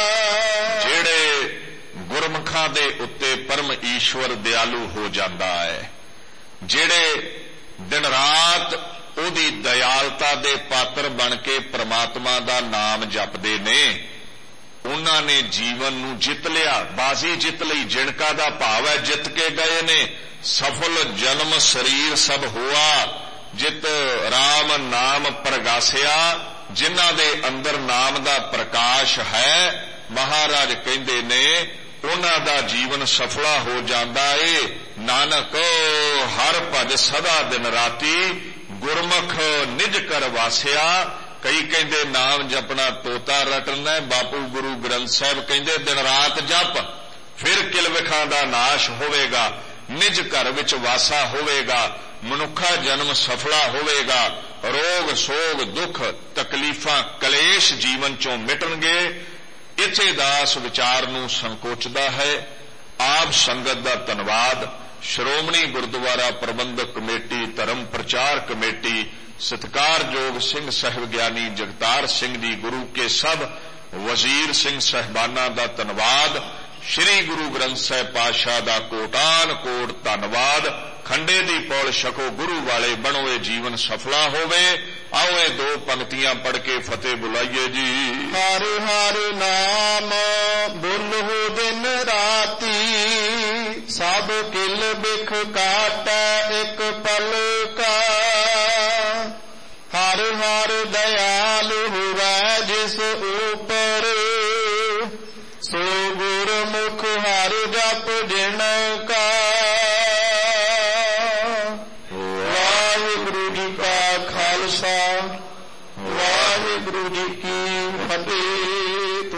ਜਿਹੜੇ ਗੁਰਮੁਖਾਂ ਦੇ ਉੱਤੇ ਪਰਮ ਈਸ਼ਵਰ ਦਿਆਲੂ ਹੋ ਜਾਂਦਾ ਹੈ, ਜਿਹੜੇ ਦਿਨ ਰਾਤ ਉਹਦੀ ਦਇਆਲਤਾ ਦੇ ਪਾਤਰ ਬਣ ਕੇ ਪ੍ਰਮਾਤਮਾ ਦਾ ਨਾਮ ਜਪਦੇ ਨੇ, ਉਹਨਾਂ ਨੇ ਜੀਵਨ ਨੂੰ ਜਿੱਤ ਲਿਆ, ਬਾਜ਼ੀ ਜਿੱਤ ਲਈ। ਜਿਣਕਾ ਦਾ ਭਾਵ ਹੈ ਜਿੱਤ ਕੇ ਗਏ ਨੇ। ਸਫਲ ਜਨਮ ਸਰੀਰ ਸਭ ਹੋਆ, ਜਿਤ ਰਾਮ ਨਾਮ ਪ੍ਰਗਾਸਿਆ। ਜਿਨ੍ਹਾਂ ਦੇ ਅੰਦਰ ਨਾਮ ਦਾ ਪ੍ਰਕਾਸ਼ ਹੈ, ਮਹਾਰਾਜ ਕਹਿੰਦੇ ਨੇ ਉਹਨਾਂ ਦਾ ਜੀਵਨ ਸਫਲਾ ਹੋ ਜਾਂਦਾ ਏ। ਨਾਨਕ ਹਰ ਭਜ ਸਦਾ ਦਿਨ ਰਾਤੀ, ਗੁਰਮੁਖ ਨਿਜ ਕਰ ਵਾਸਿਆ। ਕਈ ਕਹਿੰਦੇ ਨਾਮ ਜਪਣਾ ਤੋਤਾ ਰਟਣਾ, ਬਾਪੂ ਗੁਰੂ ਗ੍ਰੰਥ ਸਾਹਿਬ ਕਹਿੰਦੇ ਦਿਨ ਰਾਤ ਜਪ, ਫਿਰ ਕਿਲਵਿਖਾਂ ਦਾ ਨਾਸ਼ ਹੋਵੇਗਾ, ਨਿਜ ਘਰ ਵਿੱਚ ਵਾਸਾ ਹੋਵੇਗਾ, ਮਨੁੱਖਾ ਜਨਮ ਸਫਲਾ ਹੋਵੇਗਾ, ਰੋਗ ਸੋਗ ਦੁੱਖ ਤਕਲੀਫਾਂ ਕਲੇਸ਼ ਜੀਵਨ ਚੋਂ ਮਿਟਣਗੇ। ਇਸੇ ਦਾਸ ਵਿਚਾਰ ਨੂੰ ਸੰਕੋਚਦਾ ਹੈ। ਆਪ ਸੰਗਤ ਦਾ ਧੰਨਵਾਦ। ਸ਼੍ਰੋਮਣੀ ਗੁਰਦੁਆਰਾ ਪ੍ਰਬੰਧਕ ਕਮੇਟੀ, ਧਰਮ ਪ੍ਰਚਾਰ ਕਮੇਟੀ, ਸਤਿਕਾਰਯੋਗ ਸਿੰਘ ਸਾਹਿਬ ਗਿਆਨੀ ਜਗਤਾਰ ਸਿੰਘ ਜੀ, ਗੁਰੂ ਕੇ ਸਭ ਵਜ਼ੀਰ ਸਿੰਘ ਸਾਹਿਬਾਨਾਂ ਦਾ ਧੰਨਵਾਦ। ਸ੍ਰੀ ਗੁਰੂ ਗ੍ਰੰਥ ਸਾਹਿਬ ਪਾਤਸ਼ਾਹ ਦਾ ਕੋਟਾਨ ਕੋਟ ਧੰਨਵਾਦ। ਖੰਡੇ ਦੀ ਪੌਲ ਛਕੋ, ਗੁਰੂ ਵਾਲੇ ਬਣੋ, ਇਹ ਜੀਵਨ ਸਫਲਾ ਹੋਵੇ आओ ये दो पंक्तियां पढ़ के फतेह बुलाइए जी। हर हर नाम बोलो दिन राती, सब किल बिख काटा एक पल का। हर हर दयालु हुआ जिस ऊपर, सो गुरमुख हर जप जिन का। वाहिगुरु जी का खालसा, वाहिगुरु जी की फतेह।